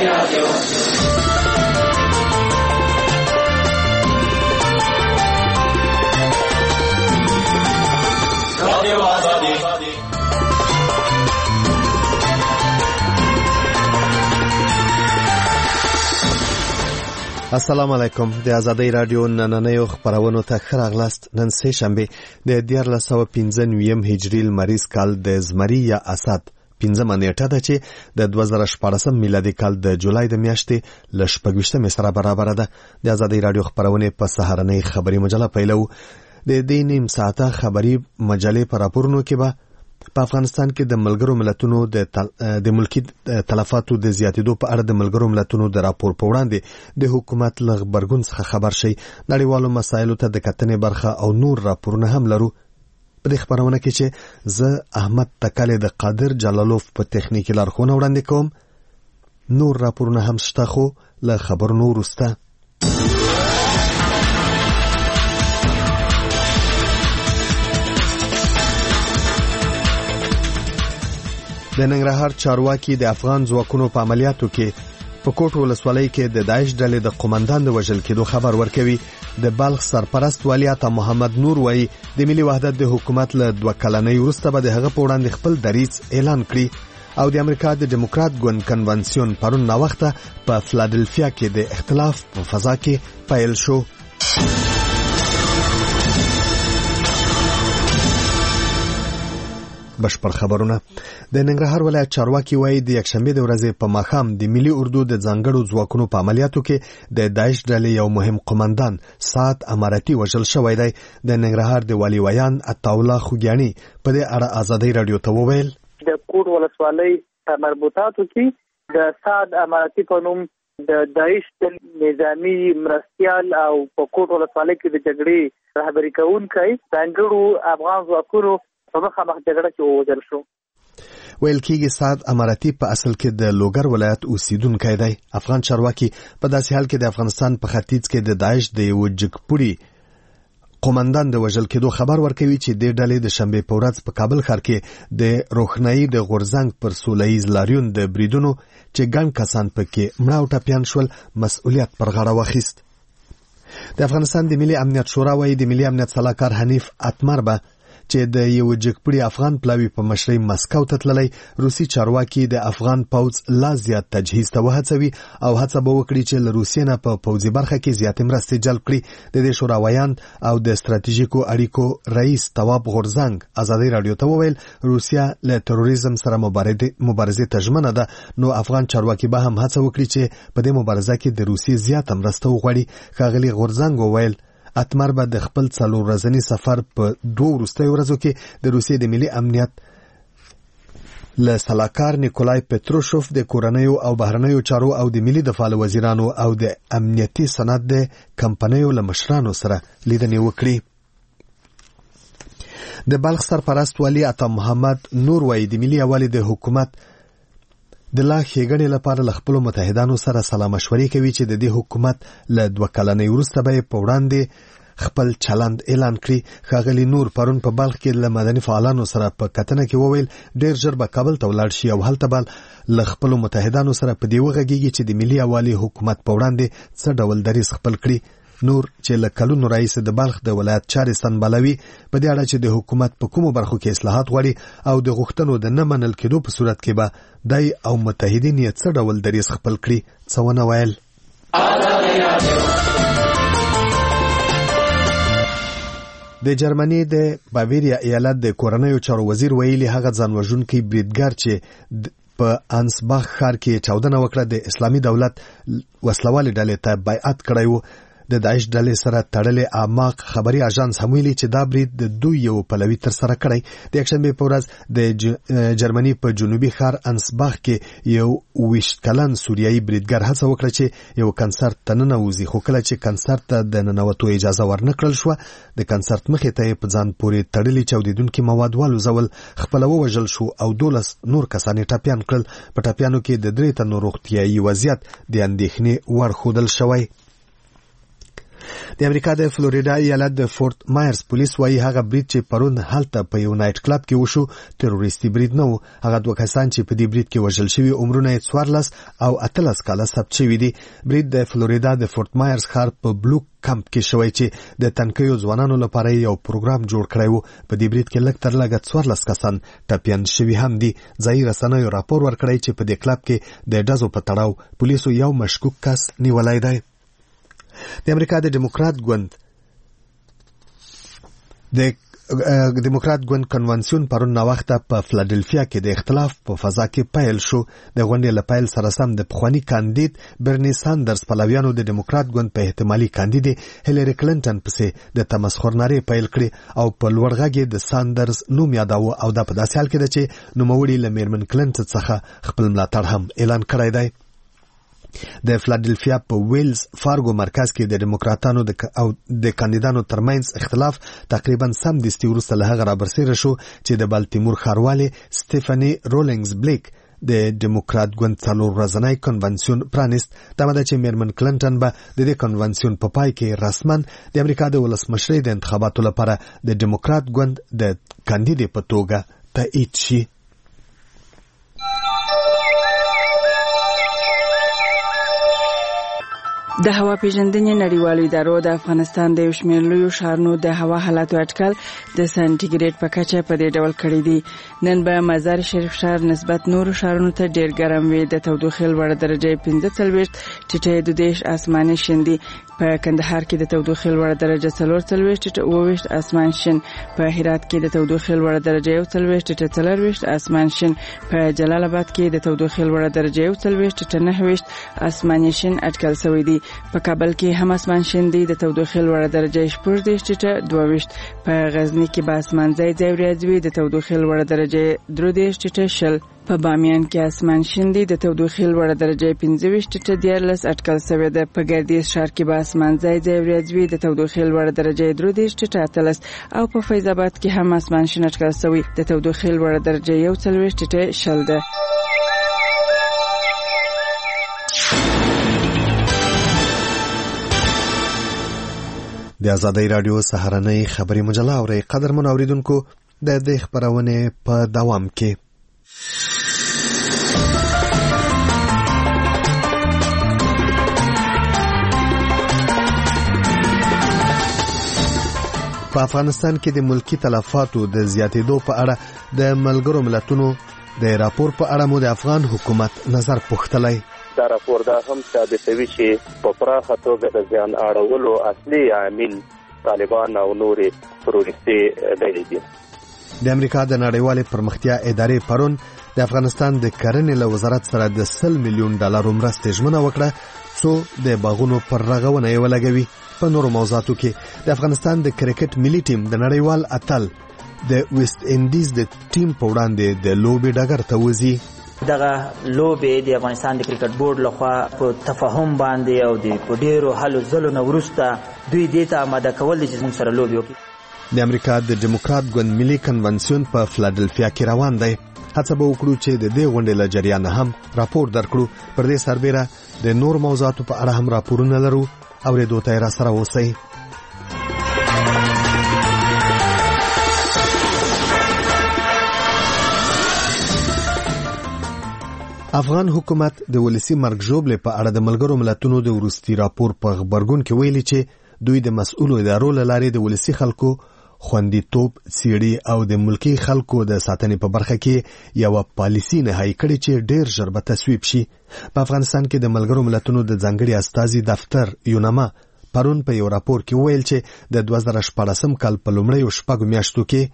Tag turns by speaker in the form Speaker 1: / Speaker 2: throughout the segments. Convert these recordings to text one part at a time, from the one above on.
Speaker 1: السلام علیکم. د آزادۍ رادیو نننیو خبرونو ته ښه راغلاست. نن سه شنبه د 1495 هجری لمریز کال د زمری یا اسد 15 نیټه ده چې د 2014 میلادي کال د جولای د میاشتې ل 28 سره برابر ده. د آزادۍ رادیو خبرونه په سهارنۍ خبري مجله پیلو. د دې نیم ساعته خبري مجلې پر راپورونو کې به په افغانستان کې د ملګرو ملتونو د ملکی تلفاتو د زیاتېدو په اړه د ملګرو ملتونو د راپور په وړاندې د حکومت له غبرګون څخه خبر شي. نړیوالو مسایلو ته د کتنې برخه او نور راپورونه هم لرو. په دې خبرونه کې چې زه احمد تکاله د قادر جلالوف په تخنیکی لارښوونه وړاندې کوم. نور راپورونه هم شته خو له خبرونو وروسته. د ننګرهار چارواکي د افغان ځواکونو په عملیاتو کې په کوټ ولسوالۍ کې د داعش ډلې د قومندان د وژل کېدو خبر ورکوي. د بلخ سرپرست والي عطا محمد نور وایي د ملي وحدت د حکومت له 2 کلنۍ وروسته به د هغه په وړاندې خپل دریځ اعلان کړي. او د امریکا د ډیموکرات ګوند کنونسیون پرون ناوخته په فلادلفیا کې د اختلاف په فضا کې پیل شو. بشپړ خبرونه. د ننګرهار ولایت چارواکي وایي د یکشنبه د ورځې په ماښام د ملي اردو د ځانګړو ځواکونو په عملیاتو کې د داعش ډلې یو مهم قومندان سات اماراتي وژل شوی دی. د ننګرهار د والي ویان عطاالله خوګیانی په دې اړه آزادۍ رادیو ته وویل
Speaker 2: د کوټ ولسوالۍ په مربوطاتو کې د سات اماراتي په نوم د داعش نظامی مرستيال او په کوټ ولسوالۍ کې د جګړې رهبري کوونکی ځانګړو افغان ځواکونو په مخامخ جګړه کې ووژل شو.
Speaker 1: ویل کېږي سات اماراتي په اصل کې د لوګر ولایت اوسیدونکی دی. افغان چارواکي په داسې حال کې د افغانستان په ختیځ کې د داعش د یو جګپوړي قومندان د وژل کېدو خبر ورکوي چې د ډلې د شنبه په ورځ په کابل ښار کې د روښنايي د غورزنګ پر سولهییز لاریون د بریدونو چې ګڼ کسان پکې مړه او ټپیان شول مسؤلیت پر غاړه واخیست. د افغانستان د ملي امنیت شورا وایي د ملي امنیت سلاکار حنیف اتمر به چې د یو جګپړي افغان پلاوی په مشرۍ مسکو ته تللی روسي چارواکي د افغان پوځ لا زیات تجهیز ته وهڅوي او هڅه به وکړي چې له روسیې نه په پوځي برخه کې زیاتې مرستې جلب کړي. د دې شورا ویان او د ستراتیژیکو اړیکو رئیس تواب غورزنګ آزادۍ رادیو ته وویل روسیا له تروریزم سره مبارزې ته ژمنه ده. نو افغان چارواکي به هم هڅه وکړي چې په دې مبارزه کې د روسیې زیاته مرسته وغواړي. ښاغلي غورزنګ وویل اتمر به د خپل 4 ورځنی سفر په 2 وروستیو ورځو کې د روسیې د ملي امنیت له سلاکار نیکولای پتروشوف د کورنیو او بهرنیو چارو او د ملي دفاع وزیرانو او د امنیتي صنعت د کمپنیو له مشرانو سره لیدنې وکړي. د بلخ سرپرست والي عطا محمد نور وایي د ملي یووالي د حکومت د لا ښېګڼې لپاره له خپلو متحدانو سره سلا مشورې کوي چې د دې حکومت له 2 کلنۍ وروسته به په وړاندې خپل چلند اعلان کړي. ښاغلي نور پرون په بلخ کې له مدني فعالانو سره په کتنه کې وویل ډېر ژر به کابل ته ولاړ شي او هلته به له خپلو متحدانو سره په دې وغږیږي چې د ملي یووالي حکومت په وړاندې څه ډول دریځ خپل کړي. نور چې له کلونو راهیسې د بلخ د ولایت چارې سنبالوي په دې اړه چې د حکومت په کومو برخو کې اصلاحات غواړي او د غوښتنو د نه منل کېدو په صورت کې به دای او متحدین یې څه ډول دریځ خپل کړي څه ونه ویل. د جرمني د باویریا ایالت د کورنیو چارو وزیر ویلي هغه ځانوژونکی بریدګر چې په انسباخ ښار کې چاودنه وکړه د اسلامي دولت وسلوالې ډلې ته بیعت کړی و. د داعش ډلې سره تړلې اعماق خبري اژانس هم ویلي چې دا برید د دوی یو پلوي تر سره کړی. د یکشنبه په ورځ د جرمني په جنوبي ښار انسباخ کې یو 20 کلن سوریایي بریدګر هڅه وکړه چې یو کنسرت ته ننوځي خو کله چې کنسرت ته د ننوتو اجازه ورنکړل شو د کنسرت مخې ته په ځان پورې تړلي چاودیدونکي مواد والوزول خپل وژل شو او 12 نور کسان ټپیان کړل. په ټپیانو کې د 3 تنو روغتیايي وضعیت د اندېښنې وړ ښودل شوی. د امریکا د فلوریدا ایالت د فورت مایرز پولیس وايي هغه برید چې پرون هلته په یو نایټ کلب کې وشو تروریستي برید نه و. هغه دوه کسان چې په دې برید کې وژل شوي عمرونه یې 14 او 18 کاله ثبت شوي دي. برید د فلوریدا د فورت مایرز ښار په بلو کمپ کې شوی چې د تنکیو ځوانانو لپاره یو پروګرام جوړ کړی و. په دې برید کې لږ تر لږه 14 کسان ټپیان شوي هم دي. ځایي رسنیو راپور ورکړی چې په دې کلب کې د ډزو په تړاو پولیسو یو مشکوک کس نیولی دی. د امریکا د ډیموکرات ګوند کنونسیون پرون ناوخته په فلادلفیا کې د اختلاف په فضا کې پیل شو. د غونډې له پیل سره سم د پخواني کاندید برني ساندرز پلویانو د ډیموکرات ګوند په احتمالي کاندید هیلری کلینټن پسې د تمسخر نارې پیل کړې او په لوړ غږ د ساندرز نوم یاداوه او دا په داسې حال کې ده چې نوموړي له میرمن کلینټن څخه خپل ملاتړ هم اعلان کړی دی. د فلادلفیا په ویلز فارګو مرکز کې د ډیموکراتانو او د کاندیدانو ترمنځ اختلاف تقریبا سمدستي وروسته له هغه رابرسېره شو چې د بالتیمور ښاروالې سټیفني رولینګز بلیک د ډیموکرات ګوند 4 ورځنی کنونسیون پرانیست. دا مده چې میرمن کلینټن به د دې کنونسیون په پای کې رسما د امریکا د ولسمشرۍ د انتخاباتو لپاره د ډیموکرات ګوند د کاندید په توګه تایید شي.
Speaker 3: د هوا پیژندنې نړیوالو ادارو د افغانستان د یو شمېر لویو ښارونو د هوا حالاتو اټکل د سانټیګریډ په کچه په دې ډول کړی دی. نن به مزار شریف ښار نسبت نورو ښارونو ته ډېر ګرم وي. د تودوخې لوړه درجه 45 ټیټه 22 آسماني شین دي. په کندهار کې د تودوخې لوړه درجه 44 ټیټه 22 آسمان شین. په هرات کې د تودوخې لوړه درجه 41 ټیټه 40 آسمان شین. په جلال آباد کې د تودوخې لوړه درجه 41 ټیټه 29 آسماني شین اټکل شوی دی. په کابل کې هم آسمان شین دی. د تودوخې لوړه درجه 14 ټیټه 22. په غزنی کې به آسمان ځای ځای وریځ وي. د تودوخې لوړه درجه 13 ټیټه 20. په بامیان کې آسمان شین دی. د تودوخې لوړه درجه 15 ټیټه 14 اټکل شوی دی. په ګردیز ښار کې به آسمان ځای ځای وریځ وي. د تودوخې لوړه درجه 13 ټیټه 18 او په فیض آباد کې هم آسمان شین اټکل شوی. د تودوخې لوړه درجه 41 ټیټه 20 ده.
Speaker 1: د آزادۍ رادیو سهارنۍ خبري مجله اوري. قدرمن اوریدونکو د دې خبرونه په دوام کې په افغانستان کې د ملکی تلفاتو د زیاتېدو په اړه د ملګرو ملتونو د راپور په اړه مو د افغان حکومت نظر پوښتلی.
Speaker 4: دا راپور دا هم ثابتوي چې په پراخه توګه د ځان اړولو اصلي عامل طالبان او نورې تروریستي ډلې دي.
Speaker 1: د امریکا د نړیوالې پرمختیا ادارې پرون د افغانستان د کرنې له وزارت سره د 100 میلیون ډالر مرستې ژمنه وکړه څو د باغونو پر رغونه یې ولګوي. په نورو موضوعاتو کې د افغانستان د کرکټ ملي ټیم د نړیوال اتل د ویسټ انډیز د ټیم په وړاندې د لوبې ډګر ته وځي.
Speaker 5: دغه لوبې د افغانستان د کرکټ بورډ لخوا په تفاهم باندې او د ډېرو هلو ځلو نه وروسته دوی دې ته آماده کول دي چې موږ سره لوبې وکړي.
Speaker 1: د امریکا د ډیموکرات ګوند ملي کنونسیون په فلادلفیا کې روان دی. هڅه به وکړو چې د دې غونډې له جریانه هم راپور درکړو. پر دې سربېره د نور موضوعاتو په اړه هم راپورونه لرو. اورېدو ته را سره اوسئ. افغان حکومت د ولسی مرګ ژوبلې په اړه د ملګرو ملتونو د وروستي راپور په خبرګون کې ویلي چې دوی د مسؤلو ادارو له لارې د ولسی خلکو خوندیتوب څېړي او د ملکی خلکو د ساتنې په برخه کې یو پالیسي نهایی کړي چې ډېر ژر به تصویب شي. په افغانستان کې د ملګرو ملتونو د ځانګړي استازي دفتر یونما پرون په یو راپور کې ویل چې د 2014 کال په لومړیو 6 میاشتو کې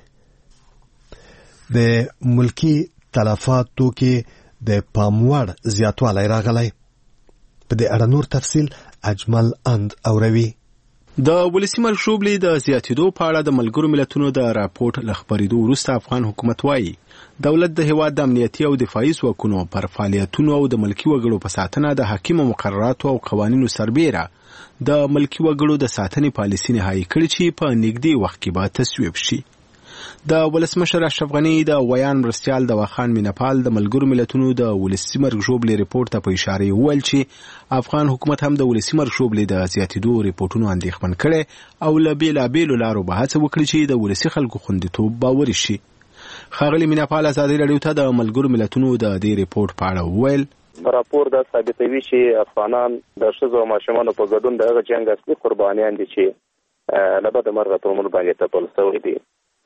Speaker 1: د ملکی تلفاتو کې د پاموړ زیاتوالی راغلی. په دې اړه نور تفصیل اجمل اند اوروي.
Speaker 6: د ولسی مرګ ژوبلې د زیاتېدو په اړه د ملګرو ملتونو د راپورټ له خبرېدو وروسته افغان حکومت وایي دولت د هیواد د امنیتي او دفاعي ځواکونو پر فعالیتونو او د ملکي وګړو په ساتنه د حاکمو مقرراتو او قوانینو سربېره د ملکي وګړو د ساتنې پالیسي نهایی کړې چې په نږدې وخت کې به تصویب شي. د ولسمشر اشرف غنی د ویان مرستیال دواخان مینپال د ملګرو ملتونو د ولسي مرګ ژوبلې ریپورت ته په اشاره وویل چې افغان حکومت هم د ولسي مرګ ژوبلې د زیاتېدو ریپورتونو اندېښمن کړي او له بېلابېلو لارو به هڅه وکړي چې د ولسي خلکو خوندیتوب باوري شي. ښاغلي مینپال ازادي راډیو ته د ملګرو ملتونو د دې ریپورت په اړه وویل
Speaker 4: راپور دا ثابتوي چې افغانان د ښځو او ماشومانو په ګډون د هغه جنګ اصلي قربانیان دي چې له بده مرغه په عمر باندې تپل شوي دي.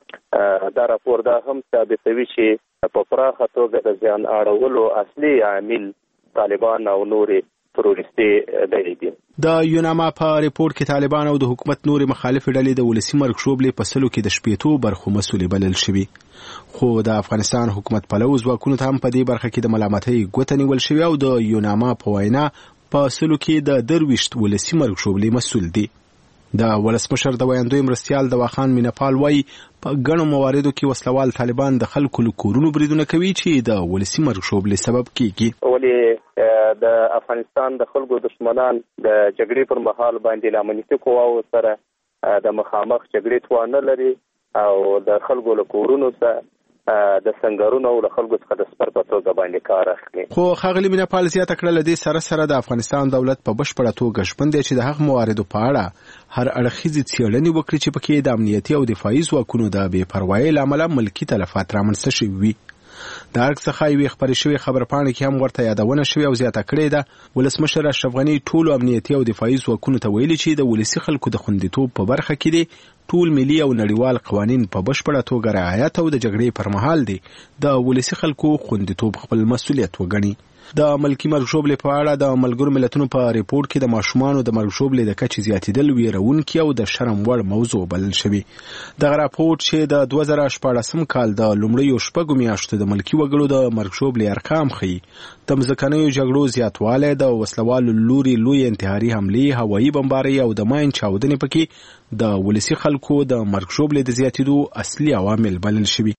Speaker 4: دا راپور دا هم ثابتوي چې په پراخه توګه د زیان اړولو اصلي عامل طالبان او نورې تروریستي ډلې دي.
Speaker 6: د یوناما په ریپورت کې طالبان او د حکومت نورې مخالفې ډلې د ولسي مرګ ژوبلې په سلو کې د شپېتو برخو مسؤلې بلل شوي، خو د افغانستان حکومت پلوي ځواکونو ته هم په دې برخه کې د ملامتۍ ګوته نیول شوې او د یوناما په وینا په سلو کې د 23 ولسي مرګ ژوبلې مسؤل دي. د ولسمشر د ویاندوی مرستیال دواخان مینپال وایي په ګڼو مواردو کې وسلوال طالبان د خلکو له کورونو بریدونه کوي چې د ولسي مرګ ژوبلې سبب کیږي.
Speaker 4: ولې د افغانستان د خلکو دشمنان د جګړې پر مهال باندې له امنیتي قواو سره د مخامخ جګړې توان نه لري او د خلکو له کورونو سره د سنگرونو او له خلکو څخه د سپر په توګه باندې کار اخلي.
Speaker 6: خو ښاغلي مینپال زیاته کړه له دې سره د افغانستان دولت په بشپړه توګه ژمن دی چې د هغه مواردو په اړه هر اړخیزې څېړنې وکړي چې پکې د امنیتي او دفاعي ځواکونو د بې پروایۍ له امله ملکي تلفات رامنځته شوي وي. د ارګ څخه یوې خپرې شوې خبرپاڼې کې هم ورته یادونه شوې او زیاته کړې ده ولسمشر اشرف غني ټولو امنیتي او دفاعي ځواکونو ته ویلي چې د ولسي خلکو د خوندیتوب په برخه کې دي ټول ملي او نړیوال قوانین په بشپړه توګه رعایت او د جګړې پر مهال دي د ولسي خلکو خوندیتوب خپل مسؤلیت وګڼي. د ملکی مرګ ژوبلې په اړه د ملګرو ملتونو په ریپورت کې د ماشومانو د مرګ ژوبلې د کچې زیاتېدل ویرونکي او د شرم وړ موضوع بلل شوی. دغه راپورټ چې د 2014 کال د لومړیو شپږو میاشتو د ملکی وګړو د مرګ ژوبلې ارقام ښیي. د مځکنیو جګړو زیاتوالی، د وسلوالو لوري لوی انتحاري حملې، هوایي بمبارۍ او د ماین چاودنې پکې د ولسي خلکو د مرګ ژوبلې د زیاتېدو اصلي عوامل بلل شوي.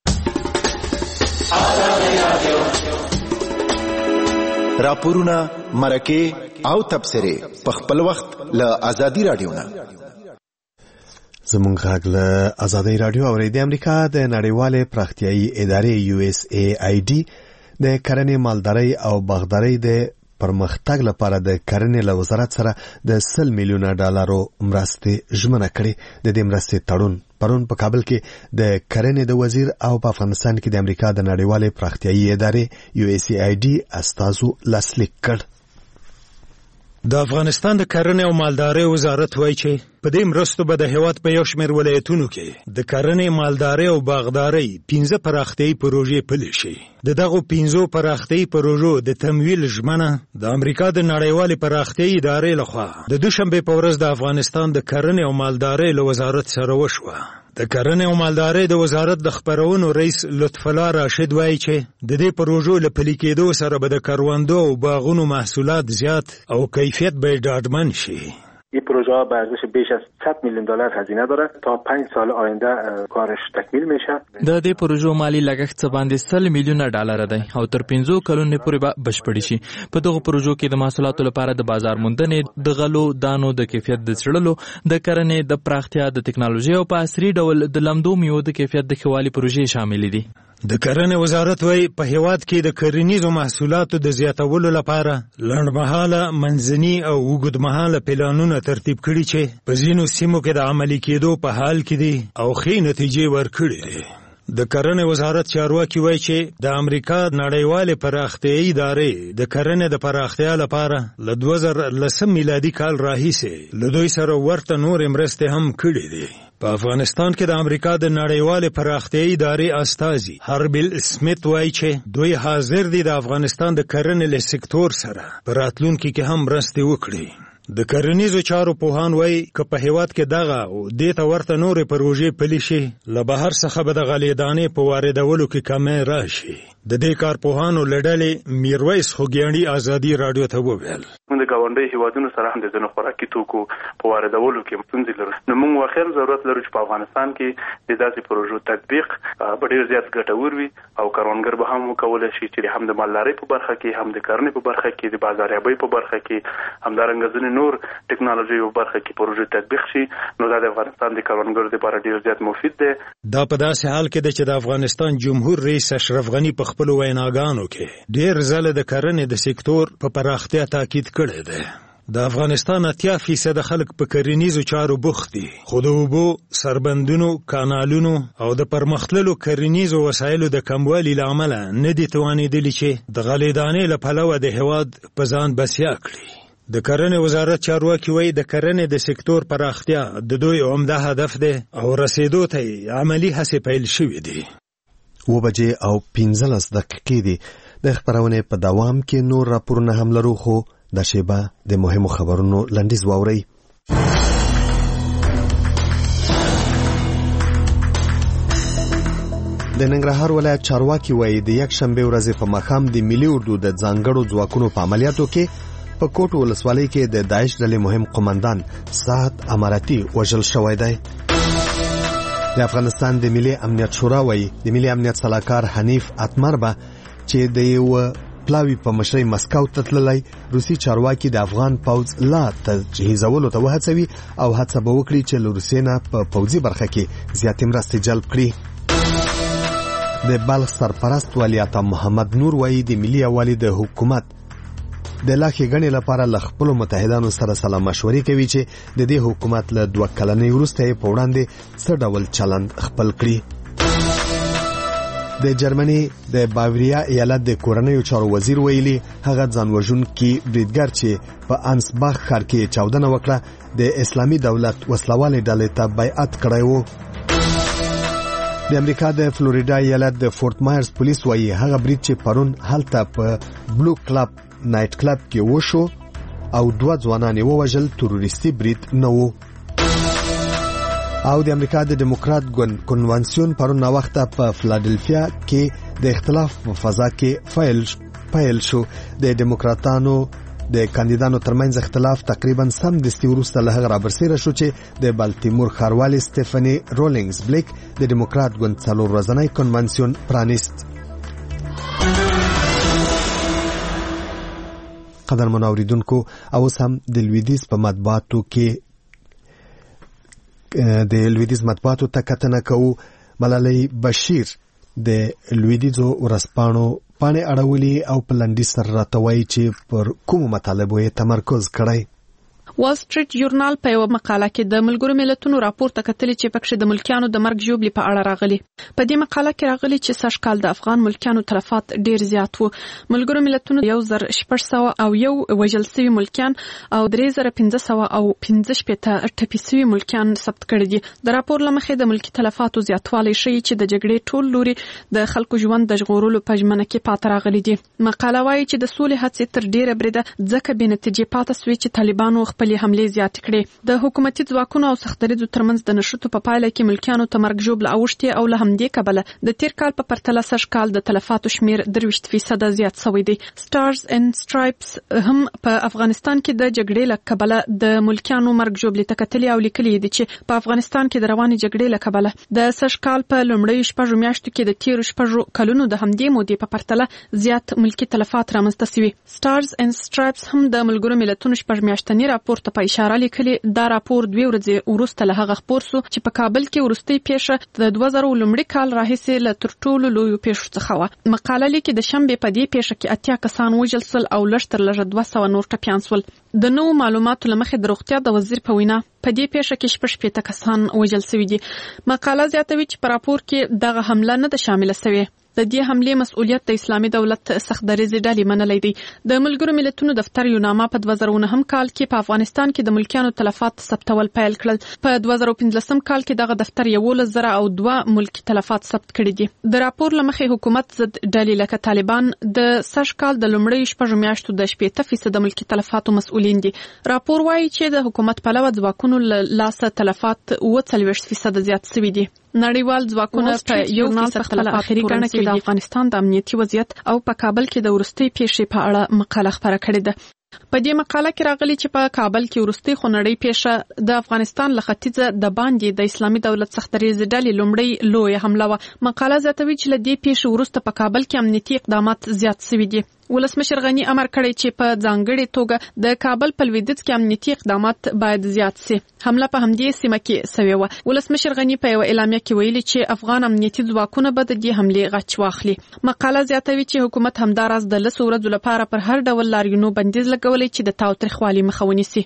Speaker 7: راپورونه، مرکې او تبصرې په خپل وخت له ازادي راډیو نه.
Speaker 1: زمونږ غږ له ازادي راډیو او د امریکا د نړیوالې پراختیایي ادارې USAID د کرنې، مالدارۍ او باغدارۍ د پرمختګ لپاره د کرنې له وزارت سره د $100 میلیونه مرستې ژمنه کړې. د دې مرستې تړون پرون په کابل کې د کرنې د وزیر او په افغانستان کې د امریکا د نړیوالې پراختیایي ادارې USAID استازو لاسلیک کړ.
Speaker 8: د افغانستان د کرنې او مالدارۍ وزارت وایي چې په دې مرستو به د هېواد په یو شمېر ولایتونو کې د کرنې، مالدارۍ او باغدارۍ 15 پراختیایي پروژې پلي شي. د دغو 15 پراختیایي پروژو د تمویل ژمنه د امریکا د نړیوالې پراختیایي ادارې لخوا د دوشنبې په ورځ د افغانستان د کرنې او مالدارۍ له وزارت سره وشوه. د کرنې او مالدارۍ د وزارت د خپرونو رئیس لطف الله راشد وایي چې د دې پروژو له پلي کېدو سره به د کروندو او باغونو محصولات زیات او کیفیت به ډاډمن شي.
Speaker 9: این پروژه ها به ارزش بیش از $100 میلیون هزینه داره. تا 5 سال آینده کارش تکمیل میشه.
Speaker 10: د دې پروژو مالی لګښت څه باندې $100 میلیونه دی او تر 15 کلونو پورې به بشپړ شي. په دغه پروژو کې د محصولاتو لپاره د بازار موندنې، د غلو دانو د کیفیت د څېړلو، د کرنې د پراختیا، د ټکنالوژي او په عصري ډول د لمدو میوو د کیفیت د ښه والي پروژې شامل دي.
Speaker 8: د کرنې وزارت وایي په هېواد کې د کرنیزو محصولاتو د زیاتولو لپاره لنډمهاله، منځني او اوږدمهاله پلانونه ترتیب کړي چې په ځینو سیمو کې د عملي کېدو په حال کې دي او ښې نتیجې ورکړي دي. د کرنې وزارت چارواکي وایي چې د امریکا نړیوالې پراختیایي ادارې د کرنې د پراختیا لپاره له 2010 میلادي کال راهیسې له دوی سره ورته نورې مرستې هم کړي دي. په افغانستان کې د امریکا د نړیوالې پراختیایي ادارې استازي هربل سمیت وایي چې دوی حاضر دي د افغانستان د کرنې له سکتور سره په راتلونکي کې هم مرستې وکړي. د کرنیزو چارو پوهان وایي که په هېواد کې دغه او دې ته ورته نورې پروژې پلي شي، له بهر څخه به د غلې دانې په واردولو کې کمی راشي. د دې کارپوهانو له ډلې میرویس خوږیاڼي ازادي راډیو ته وویل:
Speaker 11: موږ د ګاونډي هیوادونو سره هم د ځینو خوراکي توکو په واردولو کې ستونزې لرو. نو موږ واخر ضرورت لرو چې په افغانستان کې د داسې پروژو تطبیق په ډیر زیات ګټور وي او کروندګر به هم وکولای شي چې هم د مالدارۍ په برخه کې، هم د کرنې په برخه کې، د بازاریابۍ په برخه کې، همدارنګه ځینې نور ټکنالوژي په برخه کې پروژې تطبیق شي. نو دا د افغانستان د کروندګرو لپاره ډیر زیات مفید دی.
Speaker 8: دا په داسې حال کې چې د افغانستان جمهور رئیس اشرف غنی په خپل ویناګانو کې ډیر ځله د کرنې د سکتور په پراختیا تاکید کړی دی. د افغانستان 80% خلک په کرنیزو چارو بوخت دي، خو د اوبو، سربندونو، کانالونو او د پرمختللو کرنیزو وسایلو د کموالي له امله نه دي توانېدلي چې د غلې دانې له پلوه د هېواد په ځان بسیا کړي. د کرنې وزارت چارواکي وایي د کرنې د سکتور پراختیا د دوی عمده هدف دی او رسېدو ته عملي هڅې پیل شوې دي.
Speaker 1: 7:15 دي. د خبرونې په دوام کې نور راپورونه هم لرو، خو د شیبه د مهمو خبرونو لنډیز واورئ. د ننګرهار ولایت چارواکي وایي د یکشنبه ورځې په ماښام د ملي اردو د ځانګړو ځواکونو په عملیاتو کې په کوټ ولسوالۍ کې د داعش ډلې مهم قومندان سعد اماراتي وژل شوی دی. د افغانستان د ملي امنیت شورا وایي د ملي امنیت سلاکار حنیف اتمر به چې د یو پلاوی په مشرۍ مسکو ته تللی، روسي چارواکي د افغان پوځ لا تجهیزولو ته وهڅوي او هڅه به وکړي چې له روسیې نه په پوځي برخه کې زیاتې مرستې جلب کړي. د بلخ سرپرست والي عطا محمد نور وایي د ملي یووالي د حکومت د لا ښېګڼې لپاره له خپلو متحدانو سره سلا مشورې کوي چې د دې حکومت له 2 کلنۍ وروسته یې په وړاندې څه ډول چلند خپل کړي. د جرمني د باوریا ایالت د کورنیو چارو وزیر ویلي هغه ځانوژونکي بریدګر چې په انسباخ ښار کې چاودنه وکړه د اسلامي دولت وسلوالې ډلې ته بیعت کړی و. د امریکا د فلوریدا ایالت د فورت مایرز پولیس وایي هغه برید چې پرون هلته په بلو کلب نایټ کلب کې وشو او 2 ځوانان یې ووژل تروریستي برید نه و. او د امریکا د دیموکرات ګوند کنوانسیون پرون وخت په فلادلفیا کې د اختلاف په فضا کې فایل شو. د دیموکراتانو د کاندیدانو ترمنځ اختلاف تقریبا سم دستي وروسته له هغه رابرسېره شو چې د بالتیمور ښاروالي سټیفني رولینګز بلیک د دیموکرات ګوند 4 ورځنی کنوانسیون پرانیست. قدرمن اوریدونکو، اوس هم د لویدیز په مطبوعاتو کې د لویدیز مطبوعاتو ته کتنه کوو. ملالۍ بشیر د لویدیزو ورځپاڼو پاڼې اړولې او په لنډیز سره راته وایي چې پر کومو مطالبو یې تمرکز کړی.
Speaker 12: وال سټریټ ژورنال په یو مقاله کې د ملګرو ملتونو راپور ته کتلي چې پکې د ملکیانو د مرګ ژوبلې په اړه راغلي. په دې مقاله کې راغلي چې سږ کال د افغان ملکیانو تلفات ډیر زیات وو. ملګرو ملتونو 1600 او یو وژل شوي ملکیان او 3500 او 15 ټپي شوي ملکیان ثبت کړي دي. د راپور له مخې د ملکی تلفاتو زیاتوالی ښیي چې د جګړې ټول لوري د خلکو ژوند د ژغورلو په ژمنه کې پاتې راغلي دي. مقاله وایي چې د سولې هڅې تر ډیره بریده ځکه بې نتیجې پاتې شوې چې طالبانو خپلې حملې زیاتې کړې. د حکومتي ځواکونو او سختدریځو ترمنځ د نښتو په پایله کې ملکیانو ته مرګ ژوبله اوښتې او له همدې کبله د تیر کال په پرتله سږ کال د تلفاتو شمیر 23% زیات شوی دی. سټارز اینډ سټرایپس هم په افغانستان کې د جګړې له کبله د ملکیانو مرګ ژوبلې ته کتلي او لیکلي دي چې په افغانستان کې د روانې جګړې له کبله د سږ کال په لومړیو 6 میاشتو کې د تیرو 6 کلونو د همدې مودې په پرتله زیات ملکی تلفات رامنځته شوي. سټارز اینډ سټرایپس هم د ملګرو ملتونو 6 میاشتنی راپور ته په اشاره لیکلي. دا راپور 2 ورځې وروسته له هغه خپور شو چې په کابل کې وروستۍ پیښه د 2000 لومړي کال راهیسې له تر ټولو لویو پیښو څخه وه. مقاله لیکي د شنبې په دې پیښه کې 80 کسان وژل شول او لږ تر لږه 200 نور ټپیان شول. د نوو معلوماتو له مخې د روغتیا د وزیر په وینا په دې پیښه کې 60 کسان وژل شوي دي. مقاله زیاتوي چې په راپور کې دغه حمله نه ده شامله شوې. د دې حملې مسؤلیت د اسلامي دولت سختدریځي ډلې منلی دی. د ملګرو ملتونو دفتر یو نامه په 2009 کال کې په افغانستان کې د ملکیانو تلفات ثبتول پیل کړل. په 2015 کال کې دغه دفتر 11,002 ملکی تلفات ثبت کړي دي. د راپور له مخې حکومت ضد ډلې لکه طالبان د سږ کال د لومړیو 6 میاشتو د 80% ملکی تلفاتو مسؤلین دي. راپور وایي چې د حکومت پلوه ځواکونو له لاسه تلفات 40% زیات شوي دي. نړیوال ځواکونه په یو فیصد خپل اخري ګڼه کې د افغانستان د امنیتي وضعیت او په کابل کې د وروستۍ پیښې په اړه مقاله خپره کړې ده. په دې مقاله کې راغلي چې په کابل کې وروستي خونړۍ پیښه د افغانستان له ختیځه د باندې د اسلامي دولت سختریزې ډلې لومړی لویه حمله وه. مقاله زیاتوي چې له دې پیښې وروسته په کابل کې امنیتي اقدامات زیات شوي دي. ولسمشر غنی امر کړی چې په ځانګړې توګه د کابل په لویدیځ کې امنیتي اقدامات باید زیات شي. حمله په همدې سیمه کې شوې وه. ولسمشر غنی په یو اعلامیه کې ویلي چې افغان امنیتي ځواکونه به د دې حملې غچ واخلي. مقاله زیاتوي چې حکومت همداراز د 10 ورځو لپاره پر هر ډول لاریونو بندیز لګولی چې د تاوتریخوالي مخه ونیسي.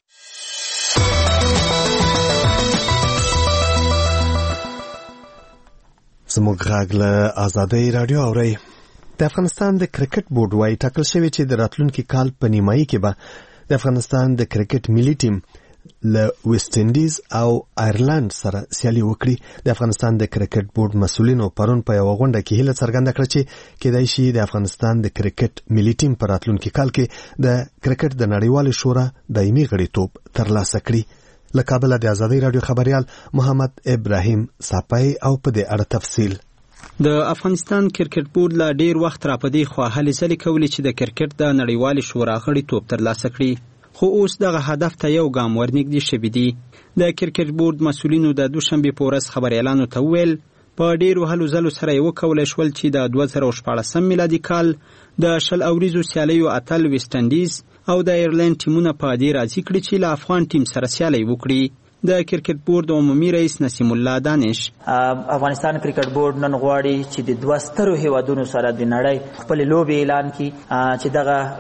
Speaker 1: زموږ غږ له آزادۍ رادیو اورئ. د افغانستان د کرکټ بورډ وايي ټاکل شوی چې د راتلونکي کال په نیمایي کې به د افغانستان د کرکټ ملي ټیم له ویسټ انډیز او آیرلند سره سیالي وکړي. د افغانستان د کرکټ بورډ مسؤلینو پرون په یو غونډه کې هیله څرګنده کړه چې کېدای شي د افغانستان د کرکټ ملي ټیم په راتلونکي کال کې د کرکټ د نړیوالې شورا دایمي غړیتوب ترلاسه کړي. له کابل د آزادۍ رادیو خبريال محمد ابراهیم صاپای او په دې اړه تفصیل.
Speaker 13: د افغانستان کرکټ بورډ لا ډیر وخت را پدې خو هلې ځلې کولې چې د کرکټ د نړیوالې شورا غړیتوب ترلاسه کړي، خو اوس دغه هدف ته یو ګام ورنږدې شوی دی. د کرکټ بورډ مسؤلینو د دوشنبه په ورځ خبريالانو ته وویل په ډیرو هلو ځلو سره یې وکولای شول چې د 2014 میلادي کال د شل اوریزو سیالیو اتل ویسټ انډیز او د آیرلند ټیمونه په دې راضي کړي چې له افغان ټیم سره سیالي وکړي. د کرکټ بورډ عمومي رئیس نسیم الله دانش
Speaker 5: افغانستان کرکټ بورډ نن غواړي چې د 2 سترو هیوادونو سره د نړۍ خپل لوبي اعلان کړي چې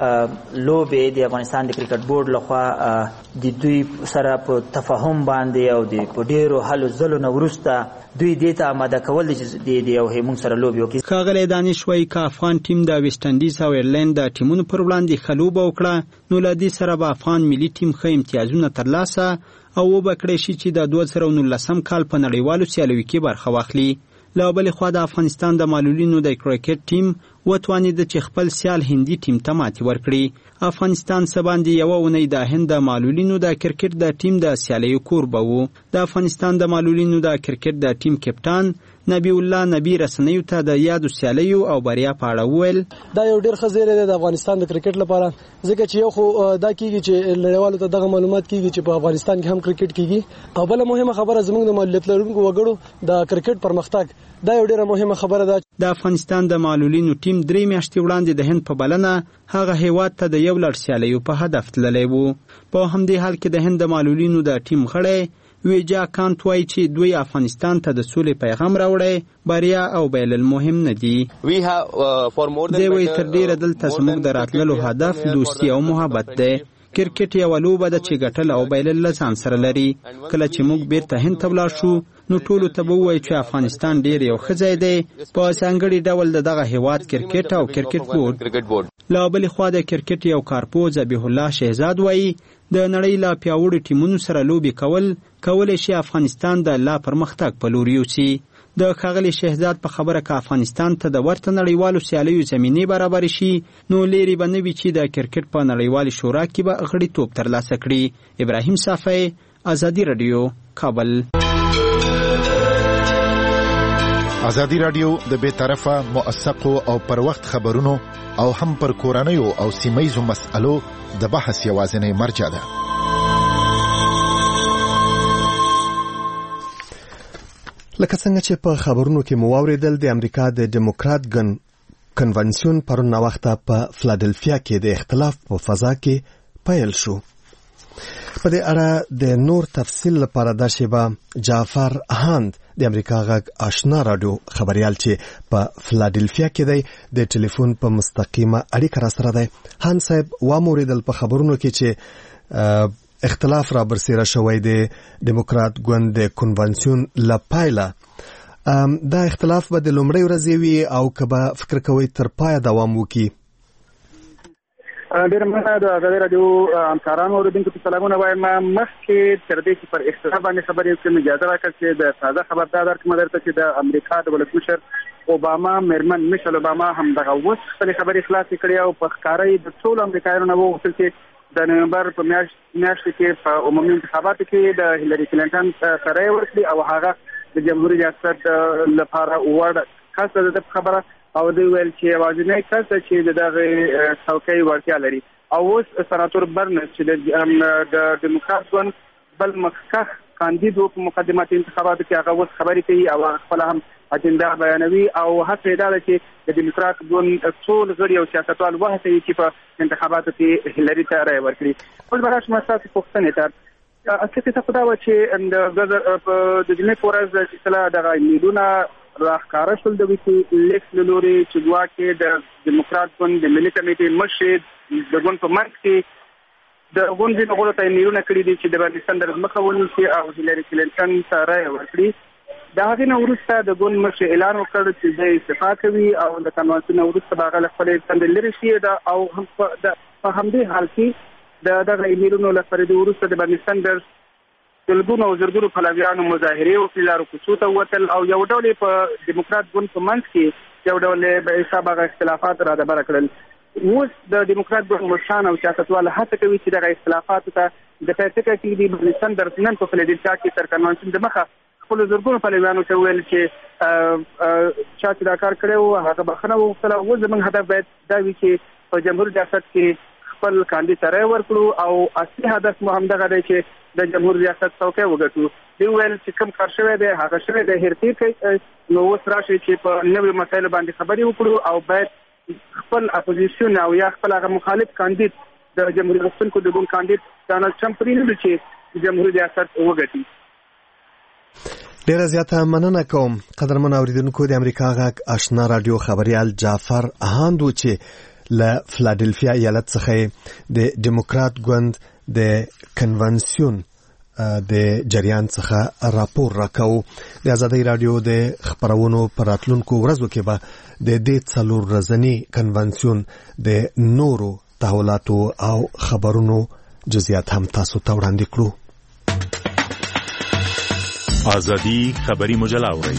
Speaker 5: دغه لوبي د افغانستان د کرکټ بورډ لخوا د دوی سره په تفاهم باندې او د ډیرو هلو ځلو نه وروسته دوی دې ته آماده کول چې د یو هیمون سره لوبي وکړي.
Speaker 13: ښاغلی دانش وایي که افغان ټیم د ویسټ انډیز او آیرلند د ټیمونو پر وړاندې ښه لوبه وکړه نو له دې سره به افغان ملي ټیم ښه امتیازونه ترلاسه او وبکړی شي چې د 2019 کال په نړیوالو سیالیو کې برخه واخلي. له بلې خوا د افغانستان د معلولینو د کرکټ ټیم وتوانید چې خپل سیال هندي ټیم ته ماتې ورکړي. افغانستان سباندې یو اونۍ د هند د معلولینو د کرکټ د ټیم د سیالیو کوربه وو. د افغانستان د معلولینو د کرکټ د ټیم کپټان نبی الله نبی رسنیو ته د یادو سیالیو او بریا په اړه وویل
Speaker 14: دا یو ډیر ښه زیری دی د افغانستان د کرکټ لپاره، ځکه چې یو خو دا کیږي چې نړیوالو ته دغه معلومات کیږي چې په افغانستان کې هم کرکټ کیږي، او بل مهمه خبره زموږ د معلولیت لرونکو وګړو د کرکټ پرمختګ دا یو ډیره مهمه خبره ده. د افغانستان د معلولینو ټیم 3 میاشتې وړاندې د هند په بلنه هغه هیواد ته د یو لړ سیالیو په هدف تللی وو. په همدې حال کې د هند د معلولینو د ټیم غړی ویجا کانت وایي چې دوی افغانستان ته د سولې پیغام راوړی، بریا او بایلل مهم نه دي. دوی وایي تر ډیره دلته زموږ د راتللو هدف دوستي او محبت دی. کرکټ یوه لوبه ده چې ګټل او بایلل له ځان سره لري. کله چې موږ بیرته هند ته ولاړ شو نو ټولو ته به ووایو چې افغانستان ډیر یو ښه ځای دی. په ځانګړي ډول د دغه هیواد کرکټ او کرکټ بورډ. له بلې خوا د کرکټ یو کارپوه ذبیح الله شهزاد وایي د نړۍ له پیاوړو ټیمونو سره لوبې کولی شي افغانستان د لا پرمختګ په لور یوسي. د ښاغلي شهزاد په خبره که افغانستان ته د ورته نړیوالو سیالیو زمینې برابر شي نو لیرې به نه وي چې د کرکټ په نړیوالې شورا کې به غړیتوب ترلاسه کړي. ابراهیم صافی، آزادي رادیو، کابل.
Speaker 7: آزادي رادیو د بے طرفه موثقو او پر وخت خبرونو او هم پر کورنیو او سیمایزو مسألو د بحث یوازینی مرجع ده.
Speaker 1: لکه څنګه چې په خبرونو کې مو واوریدل د امریکا د ډیموکرات کنونسیون پرون وخته په فلادلفیا کې د اختلاف په فضا کې پیل شو. په دې اړه د نور تفصیل لپاره د شیبا جعفر هاند د امریکا غږ آشنا رادیو خبريال چې په فلادلفیا کې دی د ټلیفون په مستقیمه اړیکه را سره دی. هاند صاحب واموریدل په خبرونو کې چې اختلاف را برسېره شوی دی ډیموکرات ګوند د کنونسیون لپاره دا اختلاف به د لومړۍ ورځې وي او که به فکر کوئ تر پایه دوام وکړي.
Speaker 15: ډېر مننه د آزادۍ راډیو همکارانو اورېدونکو ته سلامونه وایم. مخکې تر دې چې پر اختلاف باندې خبرې وکړم اجازه راکړه چې د تازه خبر دا درکړم درته چې د امریکا د ولسمشر اوباما میرمن میشل اوباما هم دغه اوس خپلې خبرې خلاصې کړې او په ښکاره د ټولو امریکایانو نه وغوښتل چې د نومبر په میاشت کې په عمومي انتخاباتو کې د هیلري کلینټن سره یې ورکړي او هغه د جمهوریت ریاست لپاره وړ خاصه د خبره او دوی ویل چې یوازینی کس چې دغه څوکۍ وړتیا لري. او اوس سناتور برنس چې د ډیموکرات ګوند بل مخکخ کاندید په مقدماتي انتخاباتو کې هغه اوس خبرې کوي او خپل هم اجنډا بیانوي او هڅه دا ده چې د ډیموکرات ګوند ټول غړي او سیاستوال وهڅوي چې په انتخاباتو کې هیلري ته رای ورکړي. اوس به راشم ستاسو پوښتنې ته. اصلي څه خدا و چې د جمعې په ورځ چې کله دغه ایمیلونه راښکاره شول د ویکي لیکس له لوري چې ګواکې د ډیموکرات ګوند د ملي کمیټې مشر د ګوند په منځ کې د ګوند ځینو غړو ته ایمیلونه کړي دي چې د برني سندرز مخه ونیسي او هیلري کلینټن ته رای ورکړي. د هغې نه وروسته د ګوند مشر اعلان وکړ چې دی استعفا کوي او د کنوانسیون وروسته به هغه له خپلې څنډې لرې شي او په همدې حال کې د دغه ایمیلونو له خپرېدو وروسته د برني سندرز سلګونو او زرګونو پلویانو مظاهرې وکړې، لارو کوڅو ته ووتل او یو ډول په ډیموکرات ګوند په منځ کې یو ډول به حساب هغه اختلافات را دبره کړل. اوس د ډیموکرات ګوند مشران او سیاستوال هڅه کوي چې دغه اختلافاتو ته د پیڅکه کې د برني سندرز نن په فیلډلفیا کې تر کنوانسیون د مخه خپل زرګونو پلویانو ته ویل چې چا چې دا کار کړی و هغه بخښنه وغوښتله. اوس زموږ هدف باید دا وي چې په جمهور ریاست کې خپل کاندید ته رای ورکړو او اصلي هدف مو همدغه دی چې د جمهور ریاست څوکۍ وګټو. دوی ویل چې کوم کار شوی دی هغه شوی دی، هېر تېر کوي. نو اوس راشي چې په نویو مسایلو باندې خبرې وکړو او باید خپل اپوزیسیون او یا خپل هغه مخالف کاندید د جمهوریت غوښتونکو د ګوند کاندید ډانلډ ټرمپ پرېږدي چې جمهور ریاست وګټي.
Speaker 1: ډیره زیاته مننه کوم قدرمن اوریدونکو. د امریکا غږ آشنا رادیو خبريال جعفر اهاند و چې له فلادلفیا ایالت څخه د ډیموکرات ګوند د کنونسیون د جریان څخه راپور راکاو. د ازادي رادیو د خبرونو پر راتلونکو ورځو کې به د دې څلور ورځنی کنونسیون د نورو تحولاتو او خبرونو جزئیات هم تاسو ته وړاندې کړو.
Speaker 16: ازادي خبری مجله اورئ.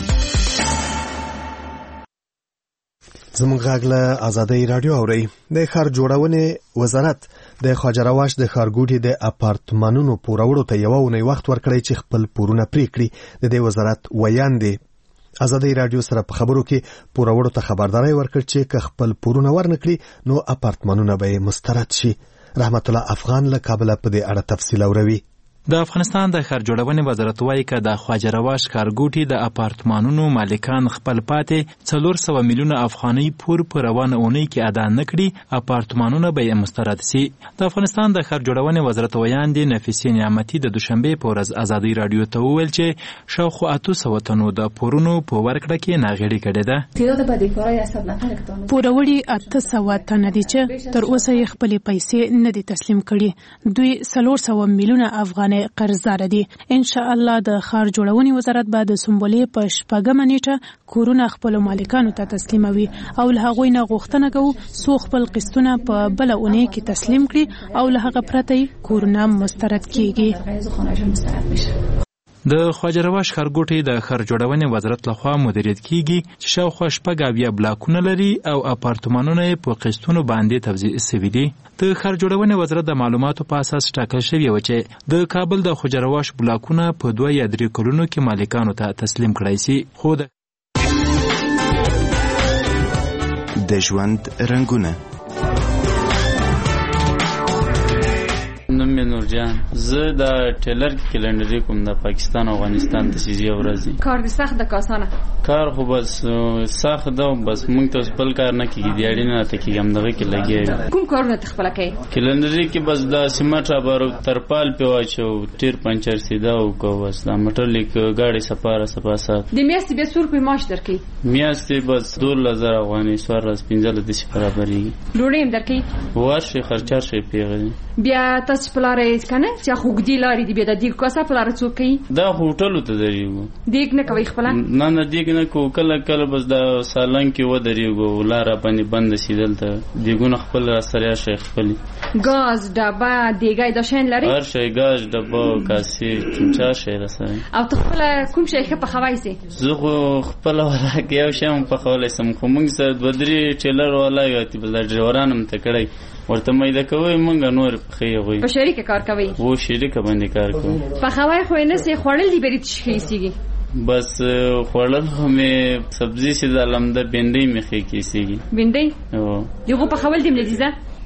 Speaker 1: زموږ غږ له ازادي رادیو اورئ. د ښار جوړونې وزارت د خواجه‌رواش د ښارګوټي د اپارتمانونو پوروړو ته یو اونۍ وخت ورکړی چې خپل پورونه پرې کړي. د دې وزارت ویاندې ازادي رادیو سره په خبرو کې پوروړو ته خبرداري ورکړ چې که خپل پورونه ورنکړي نو اپارتمانونه به مسترد شي. رحمت الله افغان له کابل په دې اړه تفصیل اوروي.
Speaker 10: د افغانستان د ښار جوړونې وزارت وايي که د خواجه‌رواش ښارګوټي د اپارتمانونو مالکان خپل پاتې 400 میلیونه افغانۍ پور په روانه اونۍ کې ادا نه کړي اپارتمانونه به یې مسترد سي. د افغانستان د ښار جوړونې وزارت ویاندې نفیسې نعمتي د دوشنبې په ورځ ازادي رادیو ته وویل چې شاوخوا 800 تنو د پورونو په ورکړه کې ناغېړي کړې ده.
Speaker 17: پوروړي 800 تنه دي چې تر اوسه یې خپلې پیسې نه دي تسلیم کړي. دوی 400 میلیونه افغان قرضدار دي. ان شاء الله د ښار جوړونې وزارت به د سنبلې په 4 نیټه کورونه خپل مالکانو ته تسلیموي او له هغوی نه غوښتنه کوو څو خپل قسطونه په بل اونۍ کې تسلیم کړي او له هغه پرته کورونه مسترد کیږي.
Speaker 10: د خواجه‌رواش ښارګوټي د ښار جوړونې وزارت لخوا مدیریت کیږي چې شاوخوا 6 بلاکونه لري او اپارتمانونه په قسطونو باندې توزیع شوي دي. د ښار جوړونې وزارت د معلوماتو په اساس ټاکل شوی و چې د کابل د خواجه‌رواش بلاکونه په 2 یا 3 کلونو کې مالکانو ته تسلیم کړای شي. خو
Speaker 18: د ژوند رنگونه
Speaker 19: نوم مې نورجان. زه د ټیلر کلندري کوم د پاکستان او افغانستان د سیزي ورځي.
Speaker 12: کار دې سخت د کاسانه
Speaker 19: کار خو بس سخت ده، بس موږ ته خپل کار نه کیږي، دی اړینه نه ته کیږم دغه کې لګي.
Speaker 12: کوم کارونه تخپل کوي؟
Speaker 19: کلندري کې بس د سیمټ رابر ترپال په واچو ټیر پنچر سیدا او کو بس د موټر لیک گاډي سپاره سپاسات.
Speaker 12: د میاشتې به سور په معاش درکې؟
Speaker 19: میاشتې بس 2000 افغاني سوار 15 د سی برابرۍ.
Speaker 12: ډوډۍ هم درکې؟
Speaker 19: ورشي خرچار شي پیغلي.
Speaker 12: بیا تاسو پلارې کنه چې خوګدي لاري دی به د دیګ کوسه پلار څوک کوي؟
Speaker 19: دا هوټل ته دریږو.
Speaker 12: دیګ نه کوي خپل؟
Speaker 19: نه دیګ نه کو کله کله بس د سالنګ کې و دریږو لار باندې بند سیدل ته دیګونه خپل سره شي خپل.
Speaker 12: غاز ډبا دیګای د شین لري؟
Speaker 19: هر شي غاز ډبا کاسې چمچا شي رسای.
Speaker 12: او ته خپل کوم شي په خوای سي؟
Speaker 19: زه خپل ورکه یو شم په خولې سم خو موږ سره بدري ټیلر ولا یو تی بل ډرایورانم ته کړی ورته مې دا کوي مونږ نور په خېغوي.
Speaker 12: په شریک کار کوي؟
Speaker 19: وو شریک باندې کار کوي.
Speaker 12: په خوای خو نه سي خړل دی بری تشخیصيږي.
Speaker 19: بس خړل همې سبزي سي د لمده بندي مخې کیسيږي.
Speaker 12: بندي؟
Speaker 19: او
Speaker 12: دیغه په خول دی مليزه؟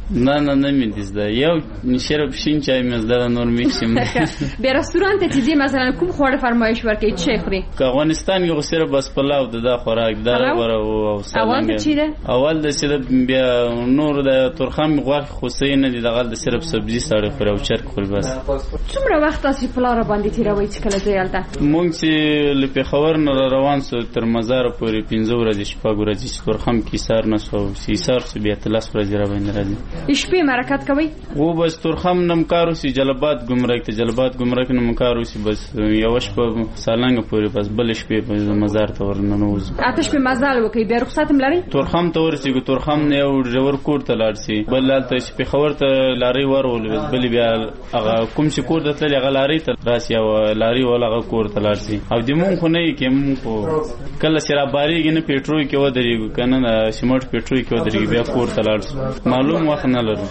Speaker 19: نه نمیدیزده یو شرب شین چای مزدار نور میشیم.
Speaker 20: به رستوران تیزی مثلا کوم خورده فرمایش ورکی چه خوري؟
Speaker 19: افغانستان یو صرف بس پلاو ده خوراک ده او
Speaker 20: اول چی ده؟
Speaker 19: اول د صرف بیا نور د ترخم غوښه خوسې نه دي دغه د صرف سبزی سره خوري او چرګ خوري بس.
Speaker 20: څومره وخت تاسو پلار باندې تیروي چې کله ځای الته؟
Speaker 19: مونږ چې لپیخور نه روان سو تر مزار پورې 15 ورځې شپږ ورځې ترخم کی سار نه سو سیسار سو بیا تلاس ورځې را باندې راځي.
Speaker 20: شپې مرکات کوي؟
Speaker 19: و بس ترخم نمکارو سی جلبات گمرک نمکارو سی بس یوش په سالنګ پورې بس بل شپې په مزار ته ورننوز.
Speaker 20: آتش په مزال وکي به رخصت ملري؟
Speaker 19: ترخم ته ورسیږي ترخم نه یو جوړ کور ته لاړ سي بل لالته شپې خبر ته لاري ورول بل بیا هغه کوم چې کور ته تل هغه لاري ته راسي او لاري ولغه کور ته لاړ سي او د مونږ خو نه کې مونږ کله سره باریږي نه پېټرو کې ودرېږي کنه سیمټ پېټرو کې ودرېږي بیا کور ته لاړ معلوم وخت نه لرو.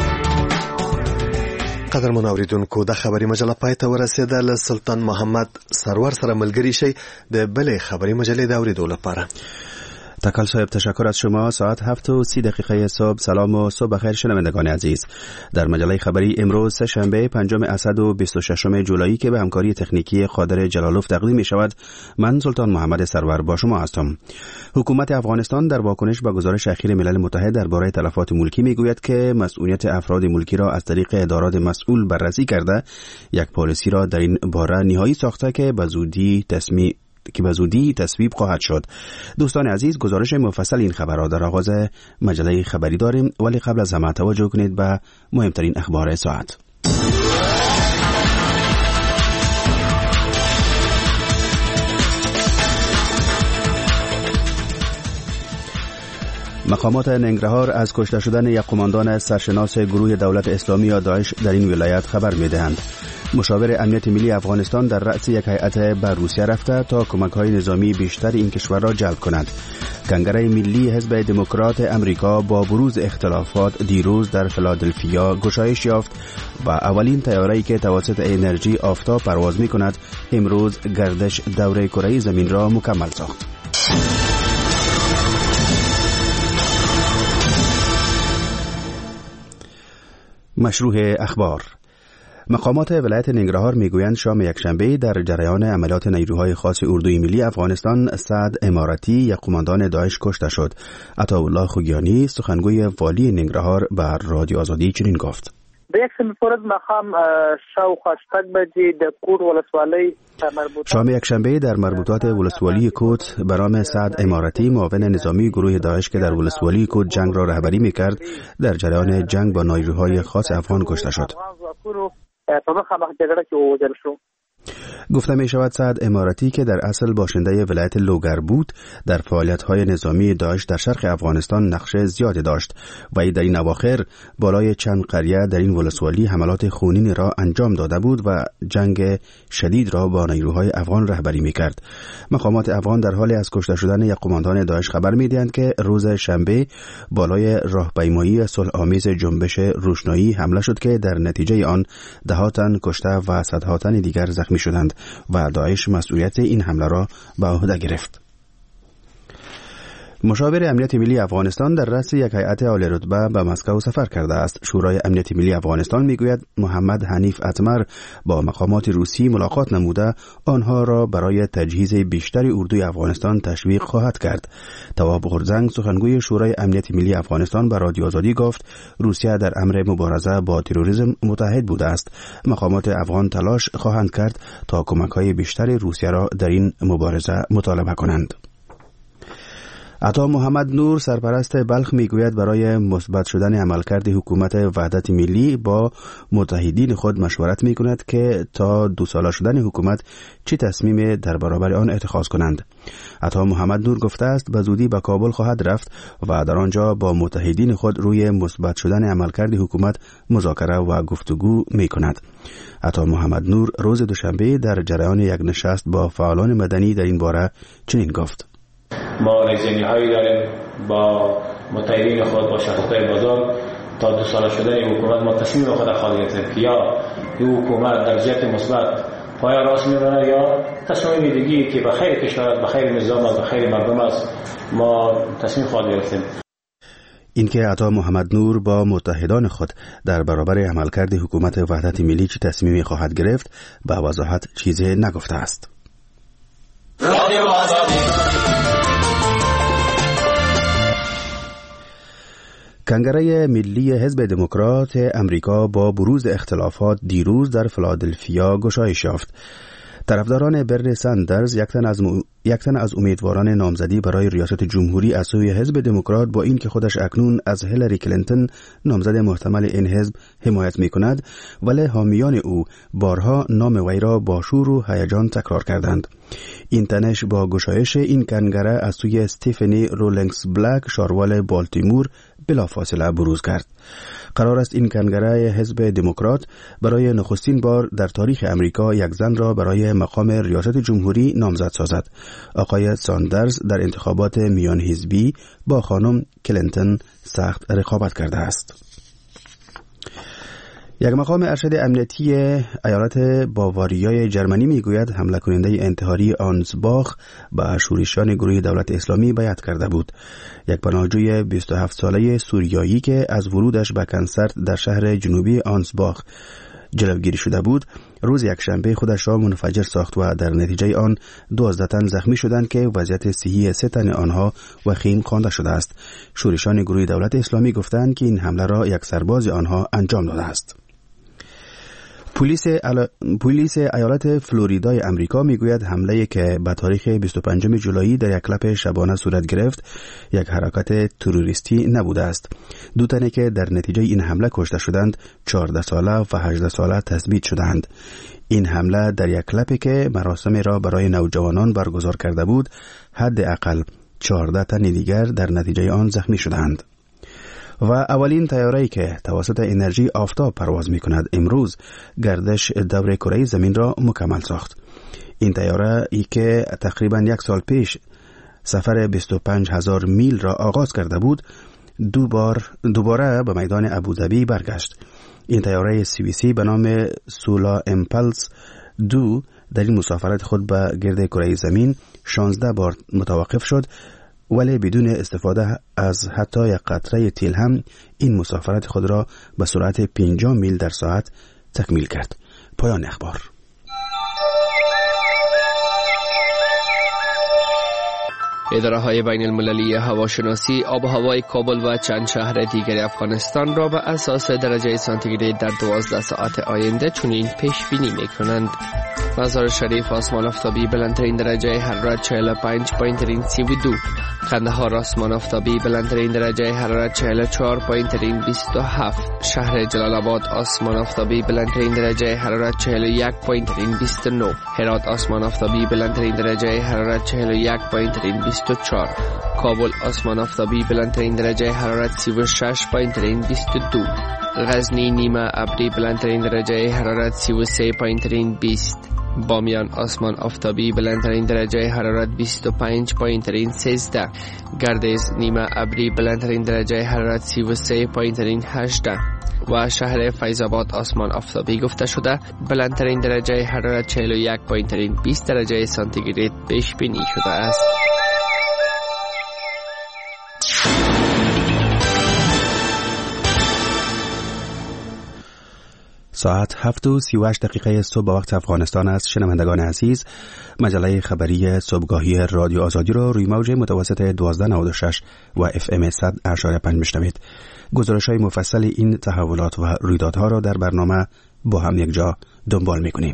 Speaker 1: قدر منوریدونکو د خبری مجله پای ته ورسیده. له سلطان محمد سرور سره ملګری شي د بلې خبری مجله د اوریدو لپاره.
Speaker 21: تکل صاحب تشکر از شما. ساعت 7:30 صبح. سلام و صبح بخیر شنوندگان عزیز. در مجله خبری امروز سه شنبه 5 اسد و 26 جولایی که به همکاری تکنیکی قادر جلالوف تقدیم می شود، من سلطان محمد سرور با شما هستم. حکومت افغانستان در واکنش به گزارش اخیر ملل متحد درباره تلفات ملکی می گوید که مسئولیت افراد ملکی را از طریق ادارات مسئول بررسی کرده یک پالیسی را در این باره نهایی ساخته که به زودی تصویب خواهد شد. دوستان عزیز، گزارش مفصل این خبر را در آغاز مجله خبری داریم، ولی قبل از همه توجه کنید به مهمترین اخبار ساعت. مقامات ننگرهار از کشته شدن یک قماندان سرشناس گروه دولت اسلامی یا داعش در این ولایت خبر می‌دهند. مشاور امنیت ملی افغانستان در رأس یک هیئت به روسیه رفته تا کمک‌های نظامی بیشتر این کشور را جلب کند. کنگره ملی حزب دموکرات امریکا با بروز اختلافات دیروز در فیلادلفیا گشایش یافت و اولین طیاره‌ای که توسط انرژی آفتاب پرواز می‌کند امروز گردش دور کره زمین را مکمل ساخت. مشروع اخبار. مقامات ولایت ننگرهار میگویند شام یکشنبه در جریان عملیات نیروهای خاص اردوی ملی افغانستان سعد امارتی یک قماندان داعش کشته شد. عطاالله خوگیانی سخنگوی والی ننگرهار بر رادیو آزادی چنین گفت: شام یکشنبه در مربوطات ولسوالی کوت برام سعد امارتی معاون نظامی گروه داعش که در ولسوالی کوت جنگ را رهبری میکرد در جریان جنگ با نیروهای خاص افغان کشته شد. گفته می شود سعد امارتی که در اصل باشنده ولایت لوگر بود در فعالیت‌های نظامی داعش در شرق افغانستان نقش زیادی داشت و در این اواخر بالای چند قریه در این ولسوالی حملات خونین را انجام داده بود و جنگ شدید را با نیروهای افغان رهبری می‌کرد. مقامات افغان در حال از کشته شدن یک قماندان داعش خبر می‌دهند که روز شنبه بالای راهپیمایی صلح‌آمیز جنبش روشنایی حمله شد که در نتیجه آن ده‌ها تن کشته و صدها تن دیگر زخمی شدند و داعش مسئولیت این حمله را به عهده گرفت. مشاور امنیت ملی افغانستان در رأس یک هیئت عالی رتبه به مسکو سفر کرده است. شورای امنیت ملی افغانستان میگوید محمد حنیف اتمر با مقامات روسی ملاقات نموده آنها را برای تجهیز بیشتر اردوی افغانستان تشویق خواهد کرد. تواب غرزنگ سخنگوی شورای امنیت ملی افغانستان به رادیو آزادی گفت روسیه در امر مبارزه با تروریسم متحد بوده است. مقامات افغان تلاش خواهند کرد تا کمک‌های بیشتر روسیه را در این مبارزه مطالبه کنند. عطا محمد نور سرپرست بلخ میگوید برای مثبت شدن عملکرد حکومت وحدت ملی با متحدین خود مشورت میکند که تا 2 ساله شدن حکومت چه تصمیم در برابر آن اتخاذ کنند. عطا محمد نور گفته است به زودی به کابل خواهد رفت و در آنجا با متحدین خود روی مثبت شدن عملکرد حکومت مذاکره و گفتگو میکند. عطا محمد نور روز دوشنبه در جریان یک نشست با فعالان مدنی در این باره چنین گفت:
Speaker 22: ما رایزنی هایی داریم با متحدین خود با شرکت‌های بازار تا 2 ساله شدن حکومت ما تصمیم خود خواهد گرفتیم که یا این حکومت در جهت مثبت پای راست میبرد یا تصمیم دیگری که به خیر کشور، به خیر نظام و به خیر مردم است ما تصمیم خواهد گرفتیم.
Speaker 21: اینکه عطا محمد نور با متحدان خود در برابر عملکرد حکومت وحدت ملی چه تصمیمی خواهد گرفت به وضاحت چیزی نگفته است. کنگره ملی حزب دموکرات امریکا با بروز اختلافات دیروز در فیلادلفیا گشایش یافت. طرفداران برنی ساندرز، یک تن از امیدواران نامزدی برای ریاست جمهوری از سوی حزب دموکرات، با اینکه خودش اکنون از هیلاری کلینتون نامزد محتمل این حزب حمایت می‌کند، ولی حامیان او بارها نام وی را با شور و هیجان تکرار کردند. این تنش با گشایش این کنگره از سوی استیفنی رولینگز بلک، شاروال بالتیمور، بلافاصله بروز کرد. قرار است این کنگره حزب دموکرات برای نخستین بار در تاریخ امریکا یک زن را برای مقام ریاست جمهوری نامزد سازد. آقای ساندرز در انتخابات میان حزبی با خانم کلینتون سخت رقابت کرده است. یک مقام ارشد امنیتی ایالت باواریای جرمنی میگوید حمله کننده انتحاری آنسباخ به شورشیان گروه دولت اسلامی بیعت کرده بود. یک پناهجوی 27 ساله سوریایی که از ورودش به کنسرت در شهر جنوبی آنسباخ جلوگیری شده بود، روز یکشنبه خودش را منفجر ساخت و در نتیجه آن 12 تن زخمی شدند که وضعیت صحی 3 تن آنها وخیم خوانده شده است. شورشیان گروه دولت اسلامی گفتند که این حمله را یک سرباز آنها انجام داده است. پلیس ایالت فلوریدای امریکا میگوید حمله که به تاریخ 25 جولای در یک کلب شبانه صورت گرفت یک حرکت تروریستی نبوده است. 2 تنی که در نتیجه این حمله کشته شدند 14 ساله و 18 ساله تثبیت شدند. این حمله در یک کلبی که مراسمی را برای نوجوانان برگزار کرده بود، حداقل 14 تن دیگر در نتیجه آن زخمی شدند. و اولین طیاره‌ای که توسط انرژی آفتاب پرواز می‌کند امروز گردش دور کره زمین را مکمل ساخت. این طیاره ای که تقریباً 1 سال پیش سفر 25,000 میل را آغاز کرده بود، دوباره به میدان ابوظبی برگشت. این طیاره سوئیسی به نام سولا امپلس 2 در این مسافرت خود به گرد کره زمین 16 بار متوقف شد، ولی بدون استفاده از حتی یک قطره تیل هم این مسافرت خود را به سرعت 50 میل در ساعت تکمیل کرد. پایان اخبار.
Speaker 2: اداره‌های بین المللی هواشناسی آب و هوای کابل و چند شهر دیگر افغانستان را به اساس درجه سانتیگراد در 12 ساعت آینده چنین پیش بینی می‌کنند: مزار شریف آسمان آفتابی بلندترین درجه حرارت 45.32، قندهار آسمان آفتابی بلندترین درجه حرارت 44.27، شهر جلال آباد آسمان آفتابی بلندترین درجه حرارت 41.29، هرات آسمان آفتابی بلندترین درجه حرارت 41.24، کابل آسمان آفتابی بلندترین درجه حرارت 36.22، غزنی نیمه ابری بلندترین درجه حرارت 33.20، بامیان آسمان آفتابی بلندترین درجه حرارت 25.13، گردیز نیمه ابری بلندترین درجه حرارت 33.18 و شهر فیض آباد آسمان آفتابی گفته شده بلندترین درجه حرارت 41.20 درجه سانتیگراد پیش بینی شده است.
Speaker 21: ساعت 7:38 صبح به وقت افغانستان است. شنوندگان عزیز، مجله خبری صبحگاهی رادیو آزادی را روی موج متوسط 1296 و FM 100.5 میشنوید. گزارش‌های مفصل این تحولات و رویدادها را در برنامه با هم یک جا دنبال می‌کنیم.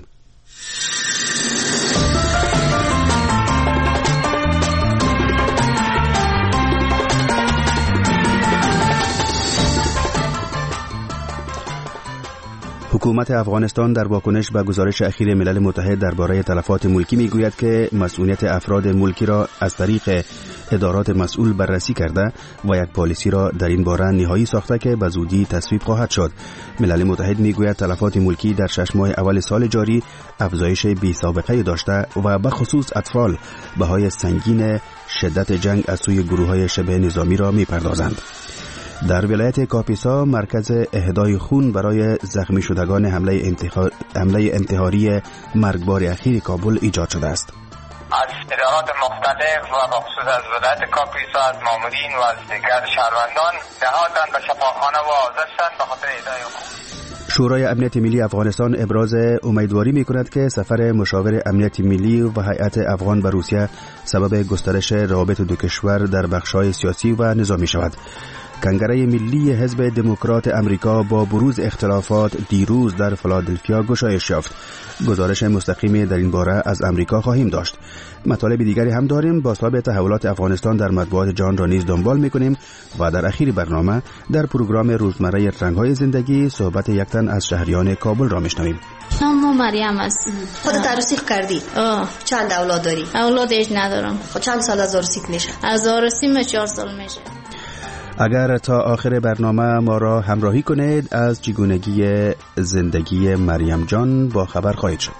Speaker 21: حکومت افغانستان در واکنش به گزارش اخیر ملل متحد درباره تلفات ملکی میگوید که مسئولیت افراد ملکی را از طریق ادارات مسئول بررسی کرده و یک پالیسی را در این باره نهایی ساخته که به زودی تصویب خواهد شد. ملل متحد میگوید تلفات ملکی در 6 ماه اول سال جاری افزایش بی سابقه داشته و به خصوص اطفال بهای سنگین شدت جنگ از سوی گروه‌های شبه نظامی را میپردازند. در ولایت کاپیسا مرکز اهدای خون برای زخمی شدگان حمله انتحاری مرگبار اخیر کابل ایجاد شده است.
Speaker 3: از ادارات مختلف و بخصوص از ولایت کاپیسا، از مامورین و از دیگر شهروندان نهادند به شفاخانه و آزادشان به خاطر ادای حقوق.
Speaker 21: شورای امنیت ملی افغانستان ابراز امیدواری می‌کند که سفر مشاور امنیت ملی و هیئت افغان به روسیه سبب گسترش روابط دو کشور در بخش‌های سیاسی و نظامی شود. کنگره ملی حزب دموکرات امریکا با بروز اختلافات دیروز در فیلادلفیا گشایش یافت. گزارش مستقیمی در این باره از امریکا خواهیم داشت. مطالب دیگری هم داریم. بازتاب تحولات افغانستان در مطبوعات جهان را نیز دنبال می‌کنیم و در اخیر برنامه در پروگرام روزمره رنگ‌های زندگی صحبت یک تن از شهریان کابل را می‌شنویم.
Speaker 4: نام مریم است.
Speaker 23: خودت رسیق کردی؟ چند اولاد داری؟
Speaker 4: اولاد هیچ ندارم.
Speaker 23: خب چند سال از رسیق میشه؟
Speaker 4: از رسیق 4 سال میشه.
Speaker 21: اگر تا آخر برنامه ما را همراهی کنید از چگونگی زندگی مریم جان با خبر خواهید شد.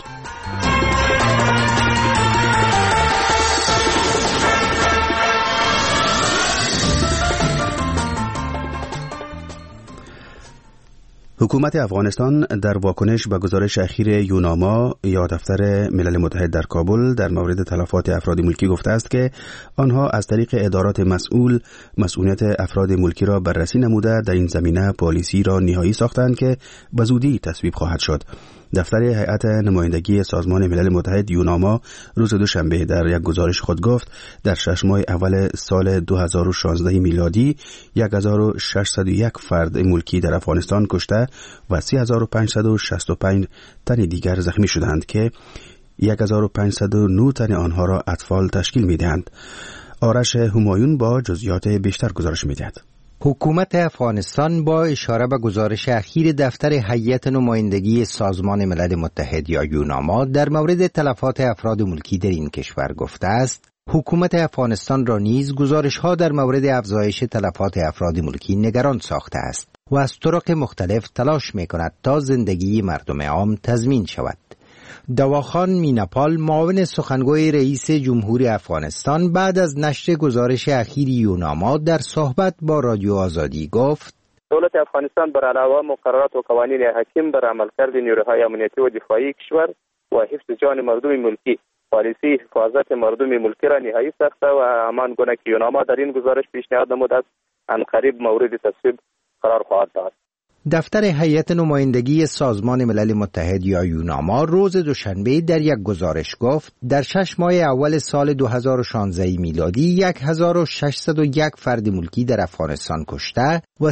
Speaker 21: حکومت افغانستان در واکنش به گزارش اخیر یوناما یا دفتر ملل متحد در کابل در مورد تلفات افراد ملکی گفته است که آنها از طریق ادارات مسئولیت افراد ملکی را بررسی نموده در این زمینه پالیسی را نهایی ساختند که به زودی تصویب خواهد شد. دفتر هیئت نمایندگی سازمان ملل متحد یوناما روز دوشنبه در یک گزارش خود گفت در 6 ماه اول سال 2016 میلادی 1601 فرد ملکی در افغانستان کشته و 3565 تن دیگر زخمی شدند که 1509 تن آنها را اطفال تشکیل می‌دهند. آرش همایون با جزئیات بیشتر گزارش می‌دهد.
Speaker 24: حکومت افغانستان با اشاره به گزارش اخیر دفتر هیئت نمایندگی سازمان ملل متحد یا یوناما در مورد تلفات افراد ملکی در این کشور گفته است حکومت افغانستان را نیز گزارش‌ها در مورد افزایش تلفات افراد ملکی نگران ساخته است و از طرق مختلف تلاش می‌کند تا زندگی مردم عام تضمین شود. دواخان میناپال معاون سخنگوی رئیس جمهوری افغانستان بعد از نشر گزارش اخیر یوناما در صحبت با رادیو آزادی گفت
Speaker 25: دولت افغانستان بر علاوه مقررات و قوانین حاکم بر عملکرد نیروهای امنیتی و دفاعی کشور و حفظ جان مردم ملکی پالیسی حفاظت مردم ملکی را نهایی ساخته و همان گونه که یوناما در این گزارش پیشنهاد نموده است عنقریب مورد تصویب قرار خواهد داشت.
Speaker 24: دفتر هیئت نمایندگی سازمان ملل متحد یا یوناما روز دوشنبه در یک گزارش گفت در 6 ماه اول سال 2016 میلادی 1601 فرد ملکی در افغانستان کشته و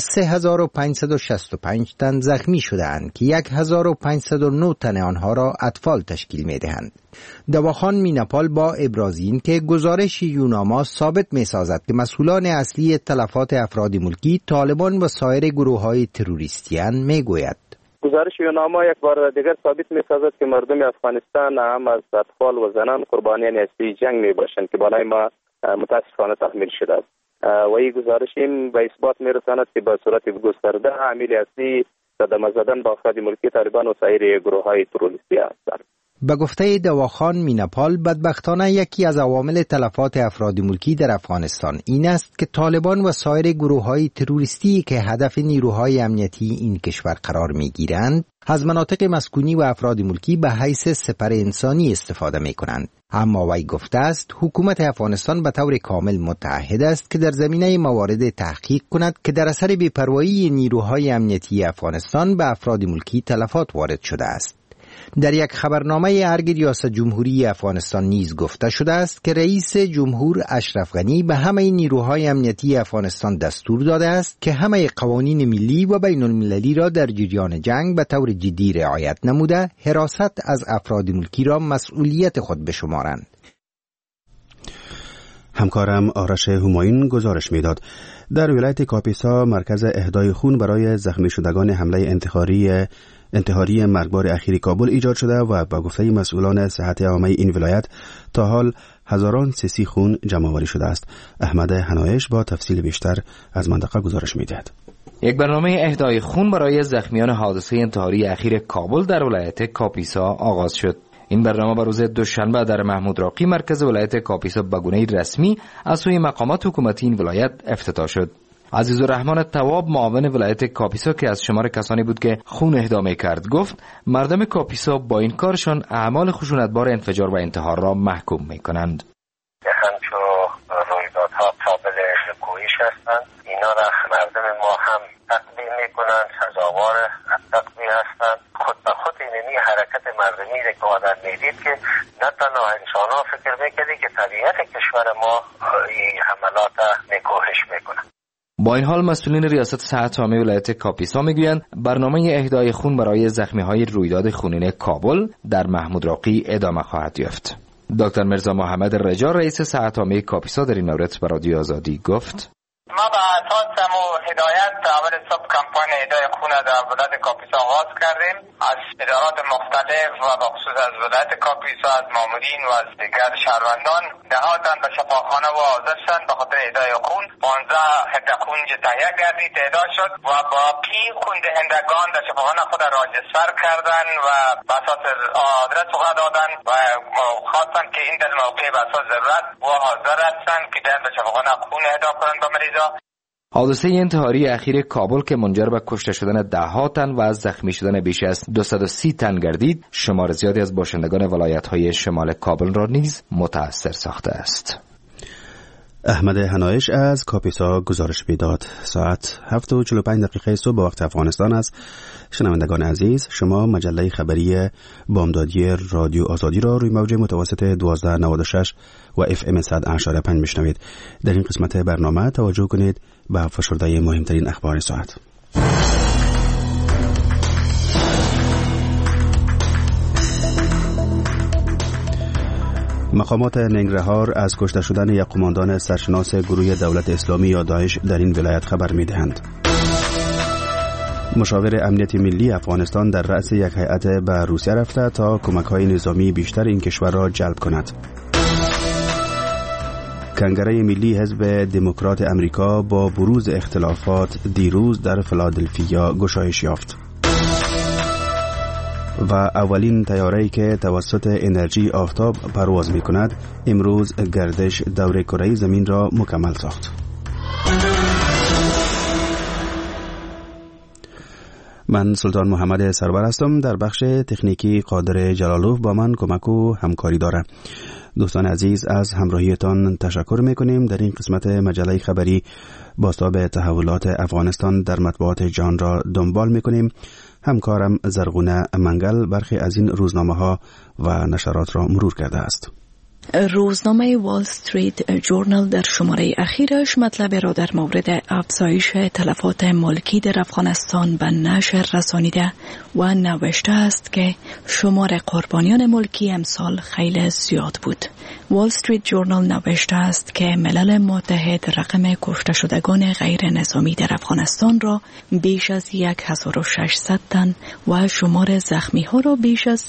Speaker 24: 3565 تن زخمی شدند که 1509 تن آنها را اطفال تشکیل می‌دهند. دواخان میناپال با ابراز این که گزارش یوناما ثابت می‌سازد که مسئولان اصلی تلفات افراد ملکی طالبان و سایر گروه‌های تروریستی میگوید
Speaker 25: گزارش یوناما یک بار دیگر ثابت می‌سازد که مردم افغانستان هم از اطفال و زنان قربانیان اصلی جنگ میباشند که بالای ما متاسفانه تحمیل شده است و این گزارش این به اثبات می‌رساند که به صورت گسترده عامل اصلی صدمه زدن به افراد ملکی طالبان و سایر گروه‌های تروریستی هستند.
Speaker 24: به گفته دواخان میناپال بدبختانه یکی از عوامل تلفات افراد ملکی در افغانستان این است که طالبان و سایر گروه‌های تروریستی که هدف نیروهای امنیتی این کشور قرار می‌گیرند از مناطق مسکونی و افراد ملکی به حیث سپر انسانی استفاده می‌کنند. اما وی گفته است حکومت افغانستان به طور کامل متعهد است که در زمینه موارد تحقیق کند که در اثر بی‌پروایی نیروهای امنیتی افغانستان به افراد ملکی تلفات وارد شده است. در یک خبرنامه ارگ ریاست جمهوری افغانستان نیز گفته شده است که رئیس جمهور اشرف غنی به همه نیروهای امنیتی افغانستان دستور داده است که همه قوانین ملی و بین المللی را در جریان جنگ به طور جدی رعایت نموده حراست از افراد ملکی را مسئولیت خود بشمارند.
Speaker 21: همکارم آرش همایون گزارش میداد. در ولایت کاپیسا مرکز اهدای خون برای زخمی شدگان حمله انتحاری مرگبار اخیر کابل ایجاد شده و با گفته مسئولان صحت عامه این ولایت تا حال هزاران سیسی خون جمع آوری شده است. احمد حنایش با تفصیل بیشتر از منطقه گزارش میدهد.
Speaker 26: یک برنامه اهدای خون برای زخمیان حادثه انتحاری اخیر کابل در ولایت کاپیسا آغاز شد. این برنامه بر روز دوشنبه در محمود راقی مرکز ولایت کاپیسا به گونه رسمی از سوی مقامات حکومتی این ولایت افتتاح شد. عزیزالرحمن تواب معاون ولایت کاپیسا که از شمار کسانی بود که خون اهدا می‌کرد گفت مردم کاپیسا با این کارشان اعمال خشونتبار انفجار و انتحار را محکوم می‌کنند.
Speaker 5: همچو رویدادها قابل گویش هستند، اینا را مردم ما هم تقدیم میکنند، سزاوار تقدیم هستند. خود به خود اینمی حرکت مردمی را که آدم میدید که نه تنها انسان ها فکر میکردی که طبیعت کشور ما این حملات نکوهش میکنند.
Speaker 26: با این حال مسئولین ریاست صحت عامه ولایت کاپیسا میگویند برنامه اهدای خون برای زخمی‌های رویداد خونین کابل در محمود راقی ادامه خواهد یافت. دکتر مرزا محمد رجا رئیس صحت عامه کاپیسا در این مورد به رادیو آزادی گفت:
Speaker 3: ما به اساس هدایت اول صبح کمپاین هدای خون در ولایت کاپیسا آغاز کردیم. از ادارات مختلف و بخصوص از ولایت کاپیسا، از مامورین و از دیگر شهروندان دهاتن به شفاخانه و حاضر شدند به خاطر هدای خون. 15 هده خون تهیه گردید، تعداد شد و باقی خون دهندگان در شفاخانه خود راجستر کردن و به اساس آدرس خود دادن و خواستن که این در موقع به اساس ضرورت و حاضر هستند که در به شفاخانه خون اهدا کنند به مریضا.
Speaker 26: حادثه انتحاری اخیر کابل که منجر به کشته شدن 10 تن و از زخمی شدن بیش از 230 تن گردید، شمار زیادی از باشندگان ولایت‌های شمال کابل را نیز متأثر ساخته است.
Speaker 21: احمد هنایش از کاپیسا گزارش می‌داد. ساعت 7:45 صبح به وقت افغانستان است. شنوندگان عزیز، شما مجله خبری بامدادی رادیو آزادی را روی موج متوسط 1296 و FM 100.5 میشنوید. در این قسمت برنامه توجه کنید به فشرده مهمترین اخبار ساعت. مقامات ننگرهار از کشته شدن یک قماندان سرشناس گروه دولت اسلامی یا داعش در این ولایت خبر می‌دهند. مشاور امنیت ملی افغانستان در رأس یک هیئت به روسیه رفته تا کمک‌های نظامی بیشتر این کشور را جلب کند. کنگره ملی حزب دموکرات امریکا با بروز اختلافات دیروز در فیلادلفیا گشایش یافت. و اولین طیاره‌ای که توسط انرژی آفتاب پرواز می‌کند امروز گردش دور کره زمین را مکمل ساخت. من سلطان محمد سرور هستم. در بخش تکنیکی قادر جلالوف با من کمک و همکاری داره. دوستان عزیز، از همراهیتان تشکر میکنیم. در این قسمت مجله خبری بازتاب تحولات افغانستان در مطبوعات جهان را دنبال میکنیم. همکارم زرغونه منگل برخی از این روزنامه ها و نشرات را مرور کرده است.
Speaker 6: روزنامه وال استریت جورنال در شماره اخیرش مطلب را در مورد افزایش تلفات ملکی در افغانستان به نشر رسانیده و نوشته است که شمار قربانیان ملکی امسال خیلی زیاد بود. وال استریت جورنال نوشته است که ملل متحد رقم کشته شدگان غیر نظامی در افغانستان را بیش از 1600 تن و شمار زخمی ها را بیش از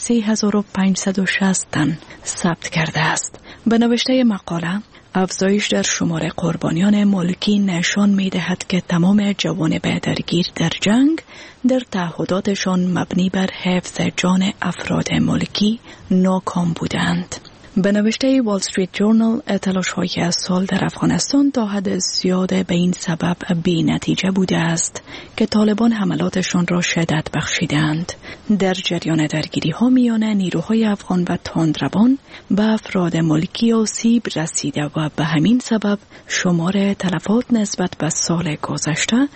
Speaker 6: 3560 تن ثبت کرده است. به نوشته مقاله، افزایش در شمار قربانیان ملکی نشان می‌دهد که تمام جوانب درگیر در جنگ در تعهداتشان مبنی بر حفظ جان افراد ملکی ناکام بودند. به نوشته وال استریت جورنال، تلاش‌های از سال در افغانستان تا حد زیاد به این سبب بی نتیجه بوده است که طالبان حملاتشان را شدت بخشیدند. در جریان درگیری‌ها میان نیروهای افغان و تندروان به افراد ملکی آسیب رسیده و به همین سبب شمار تلفات نسبت به سال گذشته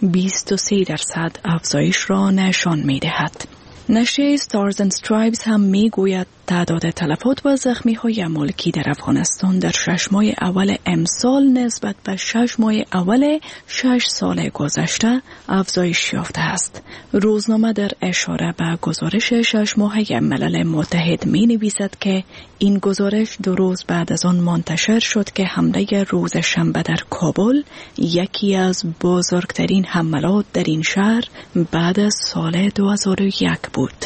Speaker 6: 23% افزایش را نشان می‌دهد. نشریه Stars and Stripes هم میگوید تعداد تلفات و زخمی‌های ملکی در افغانستان در 6 ماه اول امسال نسبت به 6 ماه اول 6 سال گذشته افزایش یافته است. روزنامه در اشاره به گزارش 6 ماهه ملل متحد می‌نویسد که این گزارش 2 روز بعد از آن منتشر شد که حمله روز شنبه در کابل یکی از بزرگترین حملات در این شهر بعد از سال 2001 بود.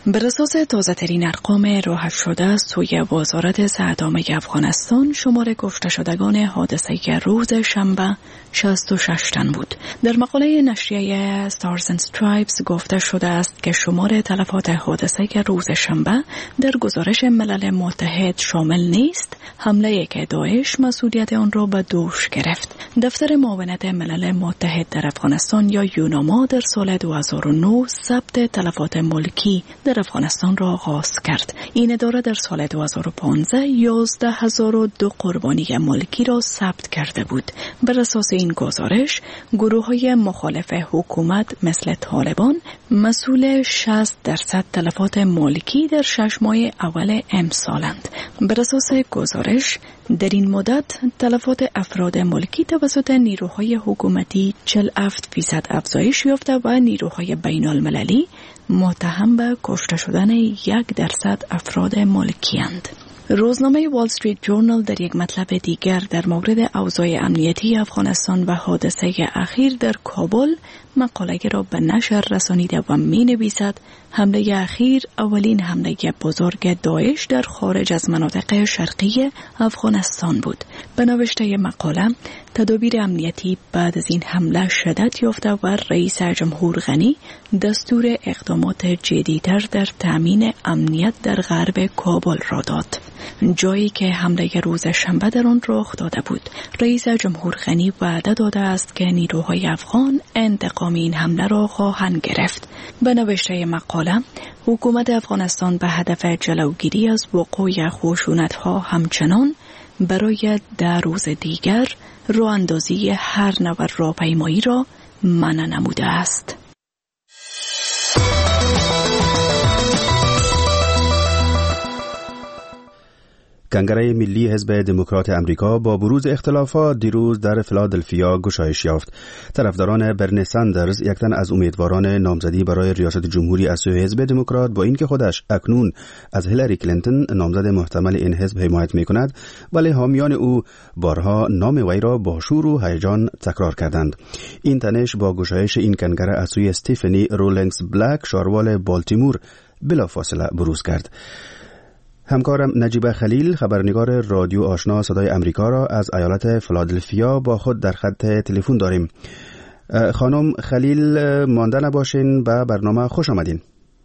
Speaker 6: بر اساس تازه ترین ارقام راحت شده سوی وزارت صحت عامه افغانستان، شمار کشته شدگان حادثه روز شنبه 66 تن بود. در مقاله نشریه Stars and Stripes گفته شده است که شمار تلفات حادثه روز شنبه در گزارش ملل متحد شامل نیست، حمله که داعش مسئولیت آن را به دوش گرفت. دفتر معاونت ملل متحد در افغانستان یا یوناما در سال 2009 ثبت تلفات ملکی در افغانستان را آغاز کرد. این اداره در سال 2015 11,002 قربانی ملکی را ثبت کرده بود. بر اساس این گزارش، گروه‌های مخالف حکومت مثل طالبان مسئول 60% تلفات ملکی در 6 ماه اول امسالند. بر اساس گزارش، در این مدت تلفات افراد ملکی توسط نیروهای حکومتی 47% افزایش یافته و نیروهای بین المللی متهم به کشته شدن 1% افراد ملکی اند. روزنامه وال استریت جورنال در یک مطلب دیگر در مورد اوضاع امنیتی افغانستان و حادثه اخیر در کابل مقاله را به نشر رسانیده و می نویسد حمله اخیر اولین حمله بزرگ داعش در خارج از مناطق شرقی افغانستان بود. به نوشته مقاله، تدابیر امنیتی بعد از این حمله شدت یافته و رئیس جمهور غنی دستور اقدامات جدی‌تر در تامین امنیت در غرب کابل را داد. جایی که حمله روز شنبه در آن رخ داده بود، رئیس جمهور غنی وعده داده است که نیروهای افغان انتقام این حمله را خواهند گرفت. به نوشته مقاله، حکومت افغانستان به هدف جلوگیری از وقوع خشونت‌ها همچنان برای 10 روز دیگر راه‌اندازی هر نوع راهپیمایی را منع نموده است.
Speaker 21: کنگره ملی حزب دموکرات امریکا با بروز اختلافات دیروز در فیلادلفیا گشایش یافت. طرفداران برنی ساندرز، یک تن از امیدواران نامزدی برای ریاست جمهوری از سوی حزب دموکرات، با اینکه خودش اکنون از هیلاری کلینتون نامزد محتمل این حزب حمایت می‌کند، ولی حامیان او بارها نام وی را با شور و هیجان تکرار کردند. این تنش با گشایش این کنگره از سوی استیفنی رولینگز بلک، شاروال بالتیمور، بلافاصله بروز کرد. همکارم نجیبه خلیل، خبرنگار رادیو آشنا صدای امریکا را از ایالت فیلادلفیا با خود در خط تلفن داریم. خانم خلیل، مانده نباشین، به برنامه خوش آمدین.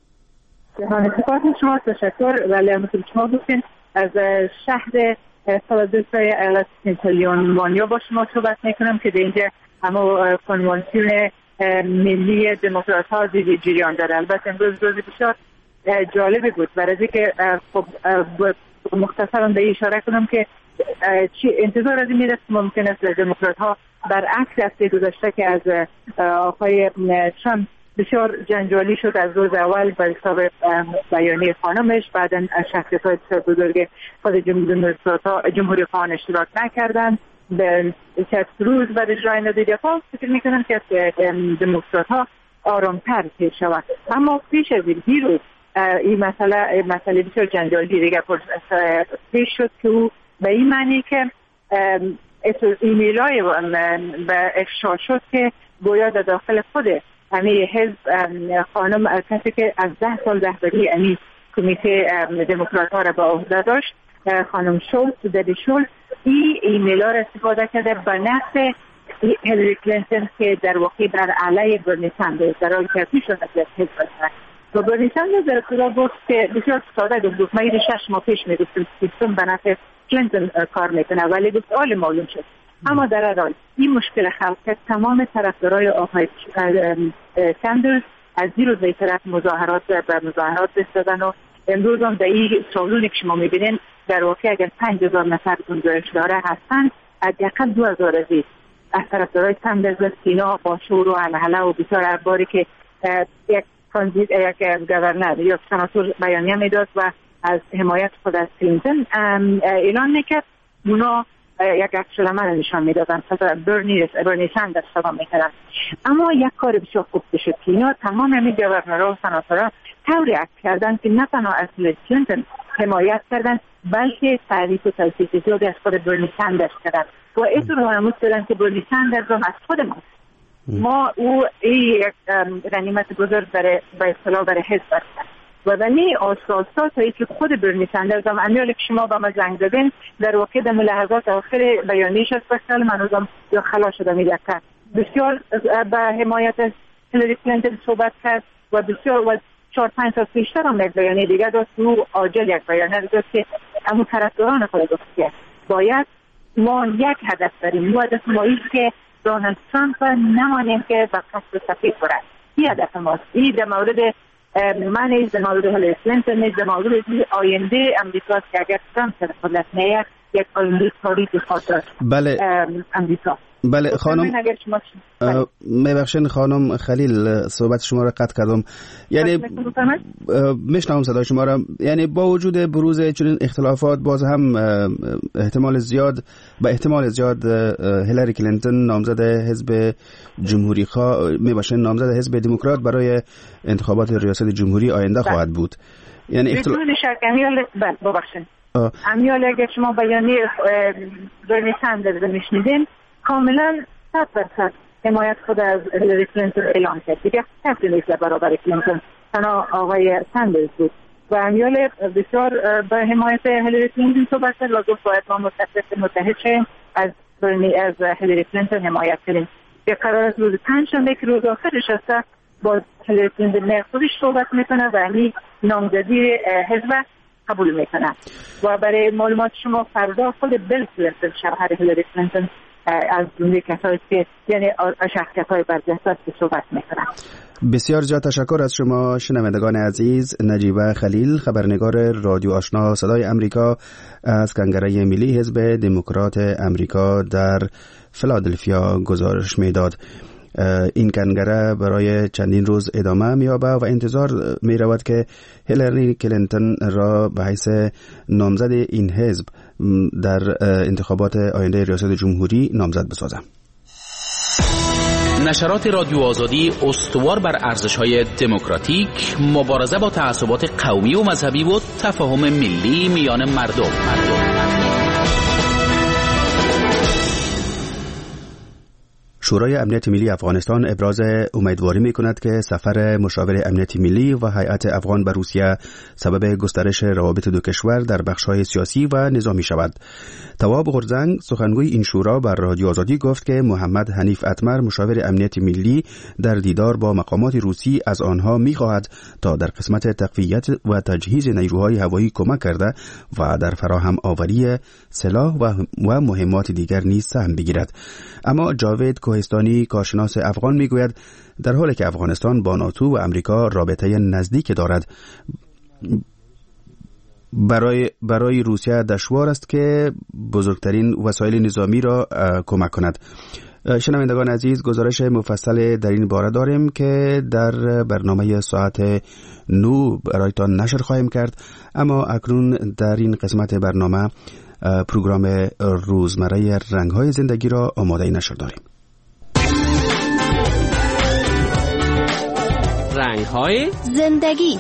Speaker 7: سپاس شما، تشکر. ولی همونطور شما گفتین، از شهر فیلادلفیا ایالت پنسیلوانیا با شما صحبت میکنم که در اینجا همه کنوانسیون ملی دموکرات ها جریان داره. البته امروز روز بسیار جالبی بود، برای اینکه خب مختصرا به اشاره کنم که انتظار از این میرسه ممکن است دموکرات ها برعکس هفته گذشته که از آقای ترامپ بسیار جنجالی شد از روز اول به حساب بیانیه خانمش، بعدا شخصیت‌های بزرگ خود جمهوری خواهان اشتراک نکردن، به 60 روز بعد اجرای ندیده ها فکر میکنن که دموکرات ها آرامتر پیش شود. اما پیش از این دیروز این مسئله بسیار جنجالی دیگه پیش شد که او به این معنی که ایمیلای به افشا شد که گویا در داخل خود همه حزب خانم کسی که از 10 سال رهبری همین کمیته دموکرات ها را به عهده داشت، خانم شولز، ددی شولز، این ایمیلا را استفاده کرده به نفع هیلاری کلینتون که در واقع بر علیه برنی ساندرز در حالی که میشد از حزب است. و برنی ساندرز در ابتدا گفت که بسیار ساده گفت، ما این 6 ماه پیش میگفتم سیستم به نفع کلینتون کار میکنه، ولی گفت آل معلوم شد. اما در حال این مشکل خلق کرد تمام طرفدارای آقای ساندرز از دیروز به طرف مظاهرات بستدن و امروز هم در این سالونی که شما میبینین در واقع اگر 5000 نفر گنجایش داره هستن، حداقل 2000 از طرفدارای ساندرز سینا با شور و هلهله و بسیار اخباری که یک گورنر یا سناتور بیانیه میداد و از حمایت خود از کلینتون اعلان میکرد، اونا یک عکس العمل نشان میدادن، برنی ساندرز صدا میکردن. اما یک کار بسیار خوب شد که اینا تمام همین گورنرها و سناتورها طوری عکس کردن که نه تنها از کلینتون حمایت کردن، بلکه تعریف و توصیف زیادی از خود برنی ساندرز کردن و اینطور وانمود کردن که برنی ساندرز هم از خود ما او یک غنیمت بزرگ به اصطلاح برای حزب است. و بنی اساسات هایی که خود برنی سندرز هم امیالی که شما با ما زنگ دادین در واقع در لحظات آخر بیانیش است بسیار من روزم یا خلا شده میده کرد بسیار به حمایت از هیلاری کلینتون صحبت کرد و بسیار و 4-5 سال پیشتر هم یک بیانیه دیگه داشت رو آجل یک بیانیه داشت که همون طرفداران خود گفت که باید ما یک هدف داریم. هدف ما ایست که دونالد ترامپ نمانیم که به قصد سفید برد. این هدف ماست. این در مورد من نیز، در مورد هیلاری کلینتون نیز، در مورد آینده امریکا که اگر ترامپ سر قدرت نیاد یک آینده تاریخی خاطر امریکا.
Speaker 21: بله خانم میبخشین خانم خلیل صحبت شما را قطع کردم. یعنی میشنوم صدای شما را. یعنی با وجود بروز چنین اختلافات باز هم احتمال زیاد هیلاری کلینتون نامزد حزب جمهوری خواه میباشن، نامزد حزب دموکرات برای انتخابات ریاست جمهوری آینده خواهد بود. یعنی
Speaker 7: بدون شک ببخشید امیال اگر شما بیانیه برنی سندرز میشنیدین کاملا 100% حمایت خود از هیلاری کلینتون اعلام کرد. دیگه کسی نیست برابر کلینتون، تنها آقای سندرز بود و امیال بسیار به حمایت هیلاری کلینتون صحبت کرد. لازم باید ما متحد شیم از هیلاری کلینتون حمایت کنیم. یک قرار از روز 5 شنبه که روز آخرش است با هیلاری کلینتون خودش صحبت میکنه و این نامزدی حزب قبول میکنه. و برای معلومات شما فردا خود بیل کلینتون شوهر هیلاری کلینتون از جمله کسایی که یعنی شخصیت‌های برجسته که صحبت می‌کنند.
Speaker 21: بسیار زیاد تشکر از شما شنوندگان عزیز. نجیبه خلیل، خبرنگار رادیو آشنا صدای امریکا از کنگره ملی حزب دموکرات امریکا در فیلادلفیا گزارش میداد. این کنگره برای چندین روز ادامه می‌یابد و انتظار می‌رود که هیلاری کلینتون را به حیث نامزد این حزب در انتخابات آینده ریاست جمهوری نامزد بسازد.
Speaker 8: نشرات رادیو آزادی استوار بر ارزش‌های دموکراتیک، مبارزه با تعصبات قومی و مذهبی و تفاهم ملی میان مردم.
Speaker 21: شورای امنیت ملی افغانستان ابراز امیدواری می‌کند که سفر مشاور امنیت ملی و هیئت افغان به روسیه سبب گسترش روابط دو کشور در بخش‌های سیاسی و نظامی شود. تواب غرزنگ سخنگوی این شورا بر رادیو آزادی گفت که محمد حنیف اتمر مشاور امنیت ملی در دیدار با مقامات روسی از آنها می‌خواهد تا در قسمت تقویت و تجهیز نیروهای هوایی کمک کرده و در فراهم آوری سلاح و مهمات دیگر نیز سهم بگیرد. اما جاوید کوهستانی کارشناس افغان میگوید در حالی که افغانستان با ناتو و امریکا رابطه نزدیک دارد، برای روسیه دشوار است که بزرگترین وسایل نظامی را کمک کند. شنوندگان عزیز، گزارش مفصل در این باره داریم که در برنامه ساعت 9 برایتان نشر خواهیم کرد، اما اکنون در این قسمت برنامه پروگرام روزمره رنگ‌های زندگی را آماده نشر داریم.
Speaker 2: رنگ‌های
Speaker 4: زندگی.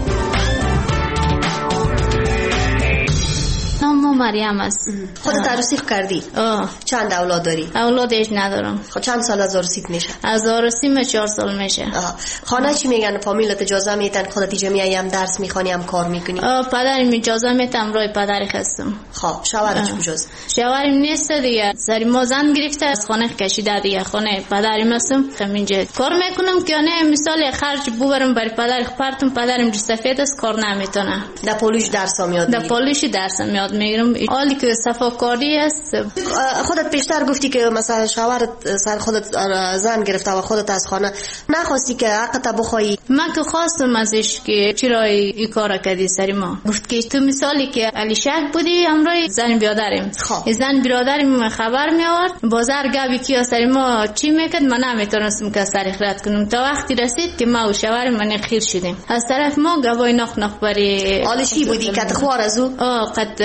Speaker 4: نام مریم است.
Speaker 23: خودت عروسی کردی؟ چند اولاد داری؟
Speaker 4: اولاد هیچ ندارم.
Speaker 23: خب چند سال از عروسیت میشه؟
Speaker 4: از عروسیم 4 سال میشه.
Speaker 23: خانه چی میگن؟ فامیلت اجازه میدن خودت اینجا میای هم درس میخوانی هم کار میکنی؟
Speaker 4: پدرم اجازه میدم، روی پدری هستم.
Speaker 23: خب شوهرت کجاست؟
Speaker 4: شوهرم نیست دیگه، سری ما زن گرفته از خانه کشیده دیگه. خانه پدرم هستم، اینجا کار میکنم که نه مثال خرج ببرم برای پدر پرتم. پدرم سفید است، کار نمیتونه.
Speaker 23: در پولیش درس میاد؟
Speaker 4: در پولیش درس میاد میگیرم. حالی که صفاکاری است.
Speaker 23: خودت پیشتر گفتی که مثلا شوهرت سر خودت زن گرفته و خودت از خانه نخواستی که حقت بخوایی؟
Speaker 4: من که خواستم ازش که چرا این کار کردی سری ما. گفت که تو مثالی که علی شهر بودی امروی زن برادرم. زن برادرم خبر می آورد بازار گابی کیا سری ما چی میکرد من نمیتونستم که سر اخراج کنم تا وقتی رسید که ما و شوهرم من خیر شدیم. از طرف ما گوای نخ بری
Speaker 23: حالشی بودی قد خوار از او؟
Speaker 4: قد خوار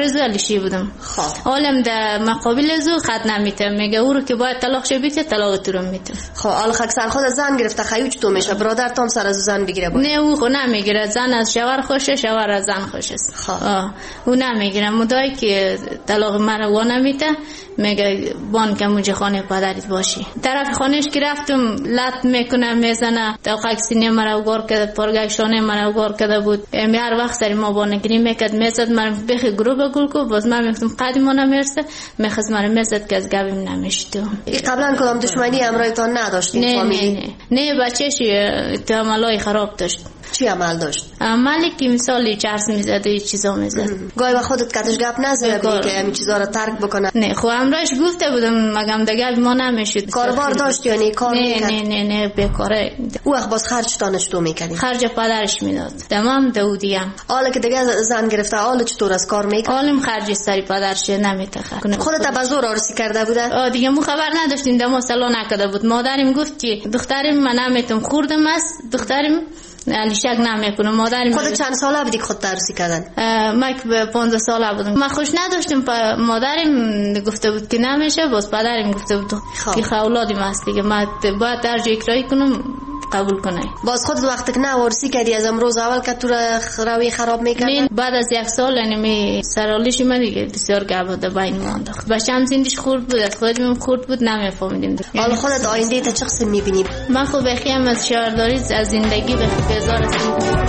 Speaker 4: زو علیشی بودم. حالم در مقابل زو خط نمیته، میگه او رو که باید طلاق شه بیت طلاق تو رو میته.
Speaker 23: خب حالا اکثر خود زن گرفته خیلی چطور میشه؟ برادرتون سر از زن بگیره
Speaker 4: نه او خو نمیگیره، زن از شوهر خوشه، شوهر از زن خوشه. او نمیگیره، مدای که طلاق مرا وا نمیته، میگه بانک موجه خانه پدرت باشی. طرف خانهش که رفتم لط میکنه میزنه، توقع سینه مرا وگار کرده، پرگای شانه مرا وگار کرده بود. هر وقت سری ما بانگیری میکرد میزد مرا بخی گروه گل کو، باز من میگفتم قدیما نمیرسه، میخواست مرا میزد که از گبیم نمیشد.
Speaker 23: قبلا کدام دشمنی همراهتان نداشتین فامیلی؟
Speaker 4: نه بچه‌ش عملای خراب داشت.
Speaker 23: چی عمل داشت؟
Speaker 4: عملی که مثلا چرس میزد و چیزا میزد.
Speaker 23: گاهی با خودت کتش گپ نزده بودی که همین چیزا رو ترک بکنه؟
Speaker 4: نه خب امراش گفته بودم مگم دیگه ما نمیشد.
Speaker 23: کاربار داشت یعنی کار میکرد؟
Speaker 4: نه بیکاره.
Speaker 23: او وقت باز خرج تانش تو میکردی؟
Speaker 4: خرج پدرش میداد. تمام دودیم.
Speaker 23: حالا که دیگه زن گرفته، حالا چطور از کار میکنه؟
Speaker 4: حالم خرج سری پدرش نمیته.
Speaker 23: خودت به زور آرسی کرده بوده؟
Speaker 4: دیگه مو خبر نداشتیم، دما سلا نکرده بود. مادرم گفت که دخترم من نمیتونم خوردم است، دخترم علی شک نمیکنه. مادرم
Speaker 23: خودت چند ساله بودی خود عروسی کردن؟
Speaker 4: من 15 ساله بودم. من خوش نداشتم، مادرم گفته بود که نمیشه، باز پدرم گفته بود که اولادی است دیگه من باید درج اکرایی کنم قبول کنه.
Speaker 23: باز خود وقتی که عروسی کردی از امروز اول که تو روی خراب میکنه؟
Speaker 4: بعد از یک سال یعنی می سرالیش من دیگه بسیار گباده بین ما انداخت. بچه‌م زندش خورد بود، از خودم خورد بود، نمیفهمیدیم.
Speaker 23: حالا خودت آینده تا چه قسم میبینی؟
Speaker 4: من خب بخیم از شهرداری از زندگی به بیزار هستم.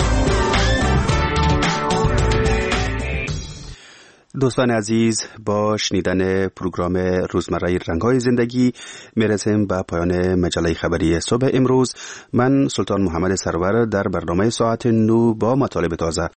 Speaker 21: دوستان عزیز، با شنیدن پروگرام روزمره رنگ‌های زندگی میرسیم به پایان مجله خبری صبح امروز. من سلطان محمد سرور در برنامه ساعت 9 با مطالب تازه